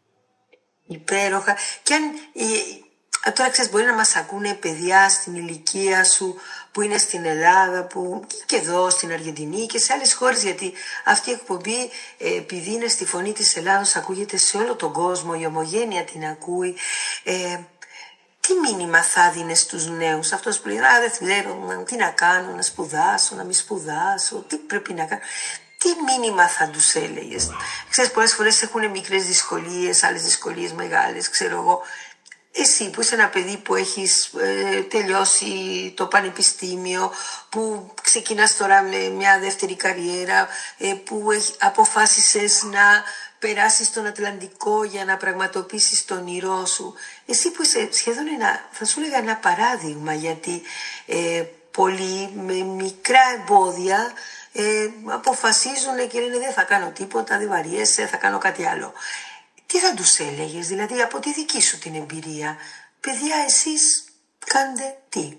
Υπέροχα. Και αν ε, τώρα ξέρεις, μπορεί να μας ακούνε παιδιά στην ηλικία σου που είναι στην Ελλάδα, που και εδώ στην Αργεντινή και σε άλλες χώρες, γιατί αυτή η εκπομπή ε, επειδή είναι στη Φωνή της Ελλάδος ακούγεται σε όλο τον κόσμο, η ομογένεια την ακούει. Ε, τι μήνυμα θα δίνεις στους νέους, αυτός που λέει «Α, δεν ξέρω τι να κάνω, να σπουδάσω, να μην σπουδάσω, τι πρέπει να κάνω». Τι μήνυμα θα τους έλεγες? Ξέρεις, πολλές φορές έχουν μικρές δυσκολίες, άλλες δυσκολίες μεγάλες, ξέρω εγώ. Εσύ που είσαι ένα παιδί που έχεις ε, τελειώσει το πανεπιστήμιο, που ξεκινάς τώρα με μια δεύτερη καριέρα, ε, που έχει, αποφάσισες να περάσεις στον Ατλαντικό για να πραγματοποιήσεις τον όνειρό σου. Εσύ που είσαι σχεδόν ένα, θα σου έλεγα ένα παράδειγμα, γιατί ε, πολλοί με μικρά εμπόδια ε, αποφασίζουν και λένε δεν θα κάνω τίποτα, δεν βαριέσαι, θα κάνω κάτι άλλο. Τι θα τους έλεγες, δηλαδή από τη δική σου την εμπειρία? Παιδιά, εσείς κάντε τι?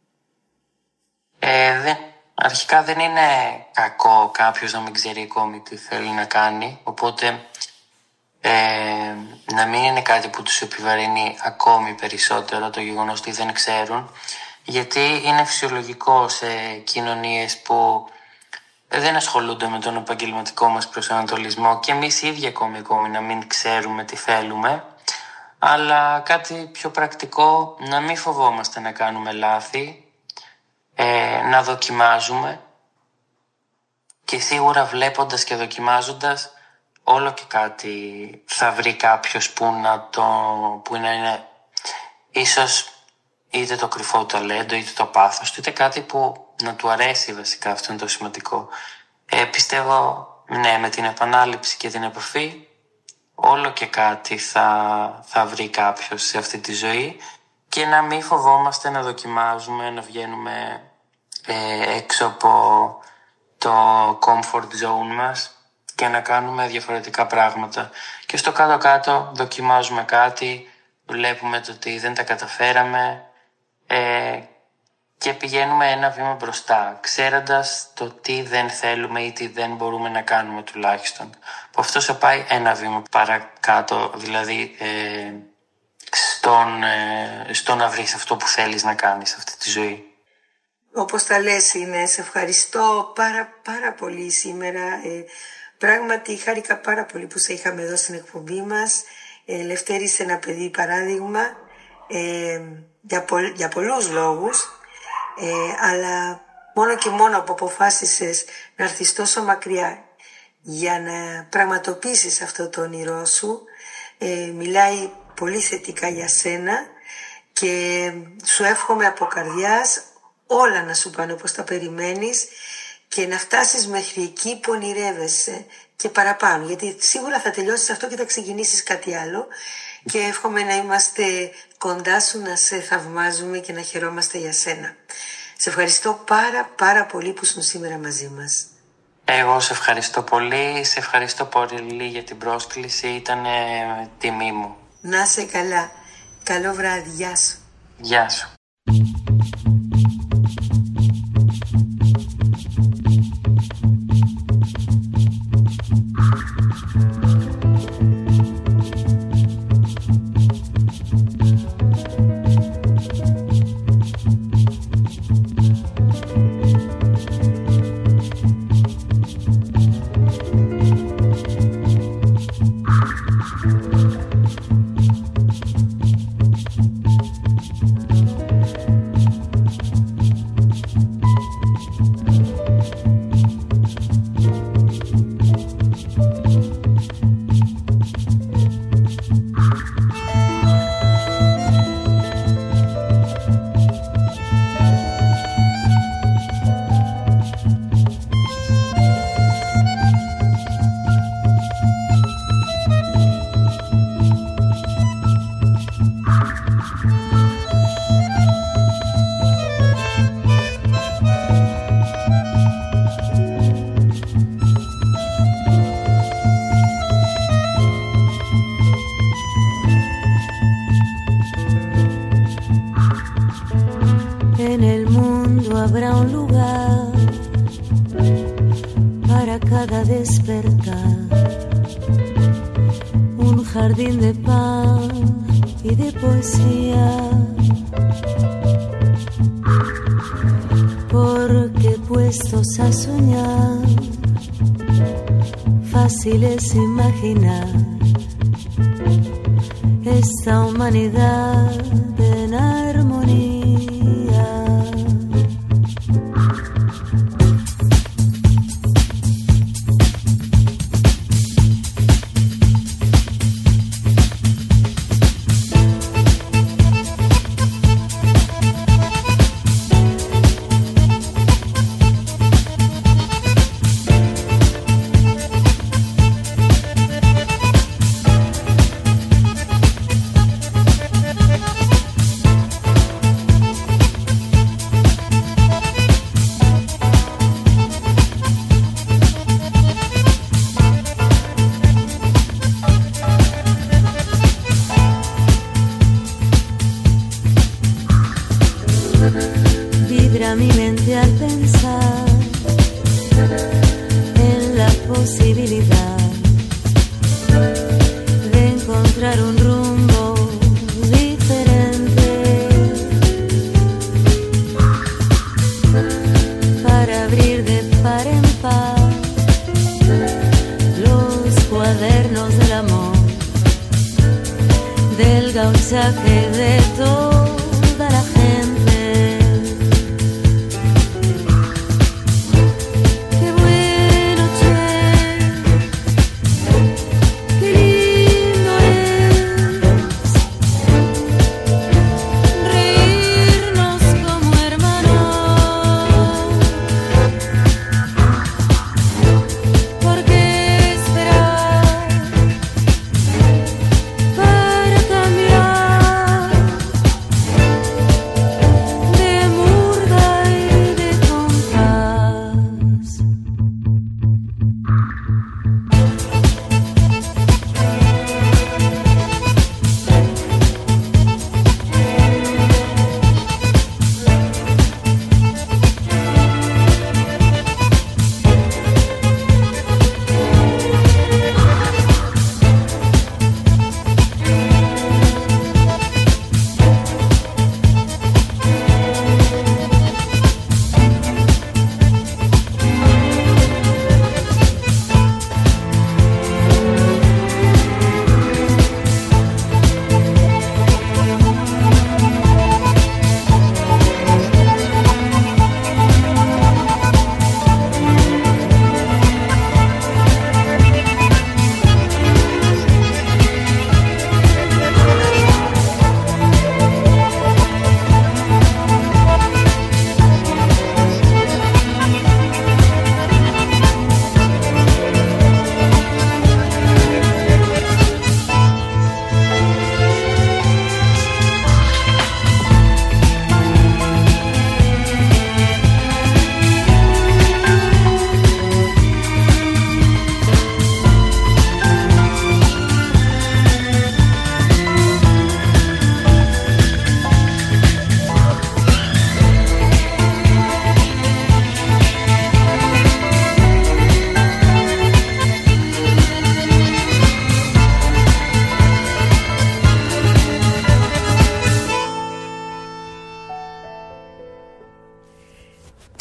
Ε, δεν, αρχικά δεν είναι κακό κάποιος να μην ξέρει ακόμη τι θέλει να κάνει, οπότε ε, να μην είναι κάτι που τους επιβαρύνει ακόμη περισσότερο το γεγονός ότι δεν ξέρουν, γιατί είναι φυσιολογικό σε κοινωνίες που δεν ασχολούνται με τον επαγγελματικό μας προσανατολισμό και εμείς οι ίδιοι ακόμη, ακόμη να μην ξέρουμε τι θέλουμε, αλλά κάτι πιο πρακτικό, να μην φοβόμαστε να κάνουμε λάθη, ε, να δοκιμάζουμε και σίγουρα βλέποντας και δοκιμάζοντας όλο και κάτι θα βρει κάποιος που να, το, που να είναι ίσως είτε το κρυφό ταλέντο είτε το πάθος του, είτε κάτι που να του αρέσει βασικά. Αυτό είναι το σημαντικό. Ε, πιστεύω, ναι, με την επανάληψη και την επαφή όλο και κάτι θα, θα βρει κάποιος σε αυτή τη ζωή και να μην φοβόμαστε να δοκιμάζουμε, να βγαίνουμε ε, έξω από το comfort zone μας και να κάνουμε διαφορετικά πράγματα. Και στο κάτω-κάτω δοκιμάζουμε κάτι, βλέπουμε το ότι δεν τα καταφέραμε ε, και πηγαίνουμε ένα βήμα μπροστά, ξέροντας το τι δεν θέλουμε ή τι δεν μπορούμε να κάνουμε τουλάχιστον. Που αυτό σε πάει ένα βήμα παρακάτω, δηλαδή ε, στον, ε, στο να βρεις αυτό που θέλεις να κάνεις αυτή τη ζωή. Όπως τα λες, είναι, σε ευχαριστώ πάρα πάρα πολύ σήμερα. Ε, Πράγματι χάρηκα πάρα πολύ που σε είχαμε εδώ στην εκπομπή μας. Ε, Λευτέρη είσαι ένα παιδί παράδειγμα ε, για, πο, για πολλούς λόγους, ε, αλλά μόνο και μόνο που αποφάσισες να έρθεις τόσο μακριά για να πραγματοποιήσεις αυτό το όνειρό σου, ε, μιλάει πολύ θετικά για σένα και σου εύχομαι από καρδιάς όλα να σου πάνε όπως τα περιμένεις και να φτάσεις μέχρι εκεί που ονειρεύεσαι και παραπάνω, γιατί σίγουρα θα τελειώσεις αυτό και θα ξεκινήσεις κάτι άλλο και εύχομαι να είμαστε κοντά σου, να σε θαυμάζουμε και να χαιρόμαστε για σένα. Σε ευχαριστώ πάρα πάρα πολύ που ήσουν σήμερα μαζί μας. Εγώ σε ευχαριστώ πολύ, σε ευχαριστώ πολύ για την πρόσκληση, ήταν τιμή μου. Να είσαι καλά, καλό βράδυ, γεια σου. Γεια σου. Imaginar esta humanidad en armonía. Vibra mi mente al pensar en la posibilidad de encontrar un rumbo diferente para abrir de par en par los cuadernos del amor, del gauchaje de toda la gente.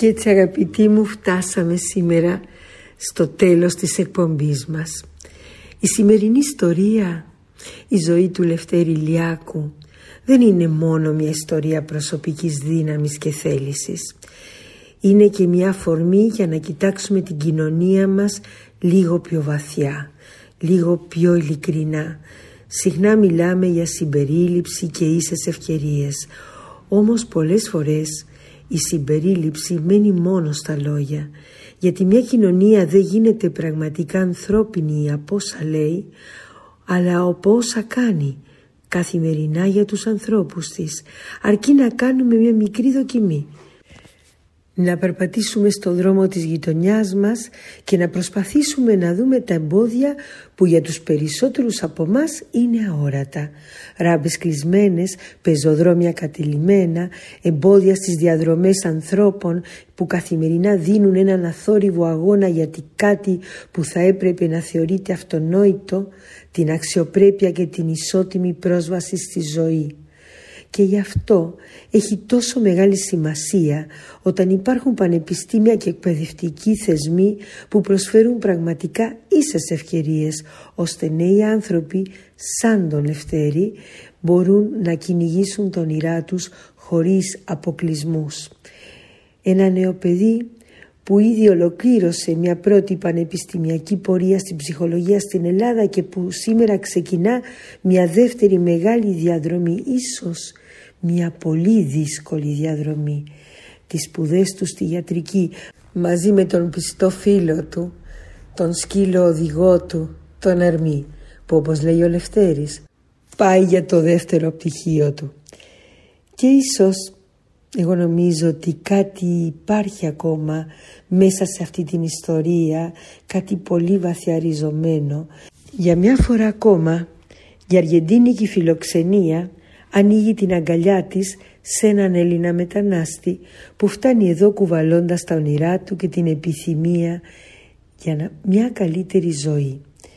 Και έτσι, αγαπητοί μου, φτάσαμε σήμερα στο τέλος της εκπομπής μας. Η σημερινή ιστορία, η ζωή του Λευτέρη Ηλιάκου, δεν είναι μόνο μια ιστορία προσωπικής δύναμης και θέλησης. Είναι και μια αφορμή για να κοιτάξουμε την κοινωνία μας λίγο πιο βαθιά, λίγο πιο ειλικρινά. Συχνά μιλάμε για συμπερίληψη και ίσες ευκαιρίες, όμως πολλές φορές η συμπερίληψη μένει μόνο στα λόγια, γιατί μια κοινωνία δεν γίνεται πραγματικά ανθρώπινη από όσα λέει, αλλά από όσα κάνει καθημερινά για τους ανθρώπους της, αρκεί να κάνουμε μια μικρή δοκιμή. Να περπατήσουμε στο δρόμο της γειτονιάς μας και να προσπαθήσουμε να δούμε τα εμπόδια που για τους περισσότερους από μας είναι αόρατα. Ράμπες κλεισμένες, πεζοδρόμια κατελημένα, εμπόδια στις διαδρομές ανθρώπων που καθημερινά δίνουν έναν αθόρυβο αγώνα για κάτι που θα έπρεπε να θεωρείται αυτονόητο, την αξιοπρέπεια και την ισότιμη πρόσβαση στη ζωή. Και γι' αυτό έχει τόσο μεγάλη σημασία όταν υπάρχουν πανεπιστήμια και εκπαιδευτικοί θεσμοί που προσφέρουν πραγματικά ίσες ευκαιρίες, ώστε νέοι άνθρωποι σαν τον Λευτέρη μπορούν να κυνηγήσουν τον όνειρά τους χωρίς αποκλεισμούς. Ένα νέο παιδί που ήδη ολοκλήρωσε μια πρώτη πανεπιστημιακή πορεία στην ψυχολογία στην Ελλάδα και που σήμερα ξεκινά μια δεύτερη μεγάλη διαδρομή, ίσως μια πολύ δύσκολη διαδρομή, τις σπουδές του στη ιατρική, μαζί με τον πιστό φίλο του, τον σκύλο οδηγό του, τον Ερμή, που όπως λέει ο Λευτέρης πάει για το δεύτερο πτυχίο του. Και ίσως εγώ νομίζω ότι κάτι υπάρχει ακόμα μέσα σε αυτή την ιστορία, κάτι πολύ βαθιά ριζωμένο. Για μια φορά ακόμα η αργεντίνικη φιλοξενία ανοίγει την αγκαλιά της σε έναν Έλληνα μετανάστη που φτάνει εδώ κουβαλώντας τα όνειρά του και την επιθυμία για μια καλύτερη ζωή.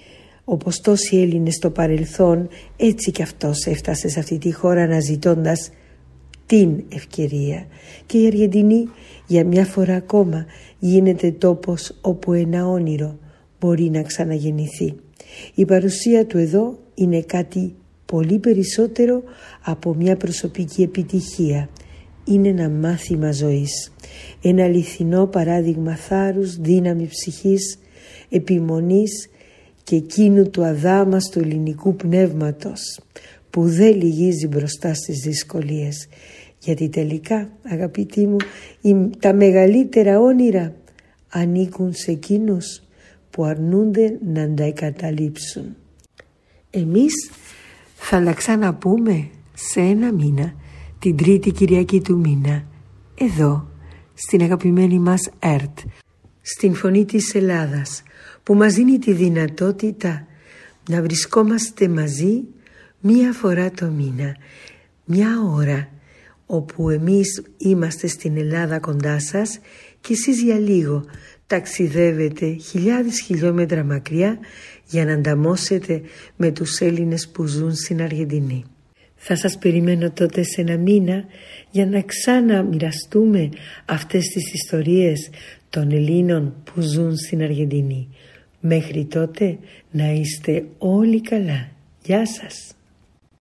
Όπως τόσοι Έλληνες στο παρελθόν, έτσι και αυτός έφτασε σε αυτή τη χώρα αναζητώντας την ευκαιρία. Και η Αργεντινή για μια φορά ακόμα γίνεται τόπος όπου ένα όνειρο μπορεί να ξαναγεννηθεί. Η παρουσία του εδώ είναι κάτι πολύ περισσότερο από μια προσωπική επιτυχία. Είναι ένα μάθημα ζωής, ένα αληθινό παράδειγμα θάρρους, δύναμη ψυχής, επιμονής και εκείνου του αδάμαστου ελληνικού πνεύματος που δεν λυγίζει μπροστά στις δυσκολίες. Γιατί τελικά, αγαπητοί μου, τα μεγαλύτερα όνειρα ανήκουν σε εκείνους που αρνούνται να τα εγκαταλείψουν. Εμείς θα τα ξαναπούμε σε ένα μήνα, την τρίτη Κυριακή του μήνα, εδώ, στην αγαπημένη μας ΕΡΤ, στην Φωνή της Ελλάδας, που μας δίνει τη δυνατότητα να βρισκόμαστε μαζί μία φορά το μήνα, μια ώρα, όπου εμείς είμαστε στην Ελλάδα κοντά σας και εσείς για λίγο ταξιδεύετε χιλιάδες χιλιόμετρα μακριά για να ανταμώσετε με τους Έλληνες που ζουν στην Αργεντινή. Θα σας περιμένω τότε σε ένα μήνα για να ξανά μοιραστούμε αυτές τις ιστορίες των Ελλήνων που ζουν στην Αργεντινή. Μέχρι τότε να είστε όλοι καλά. Γεια σας.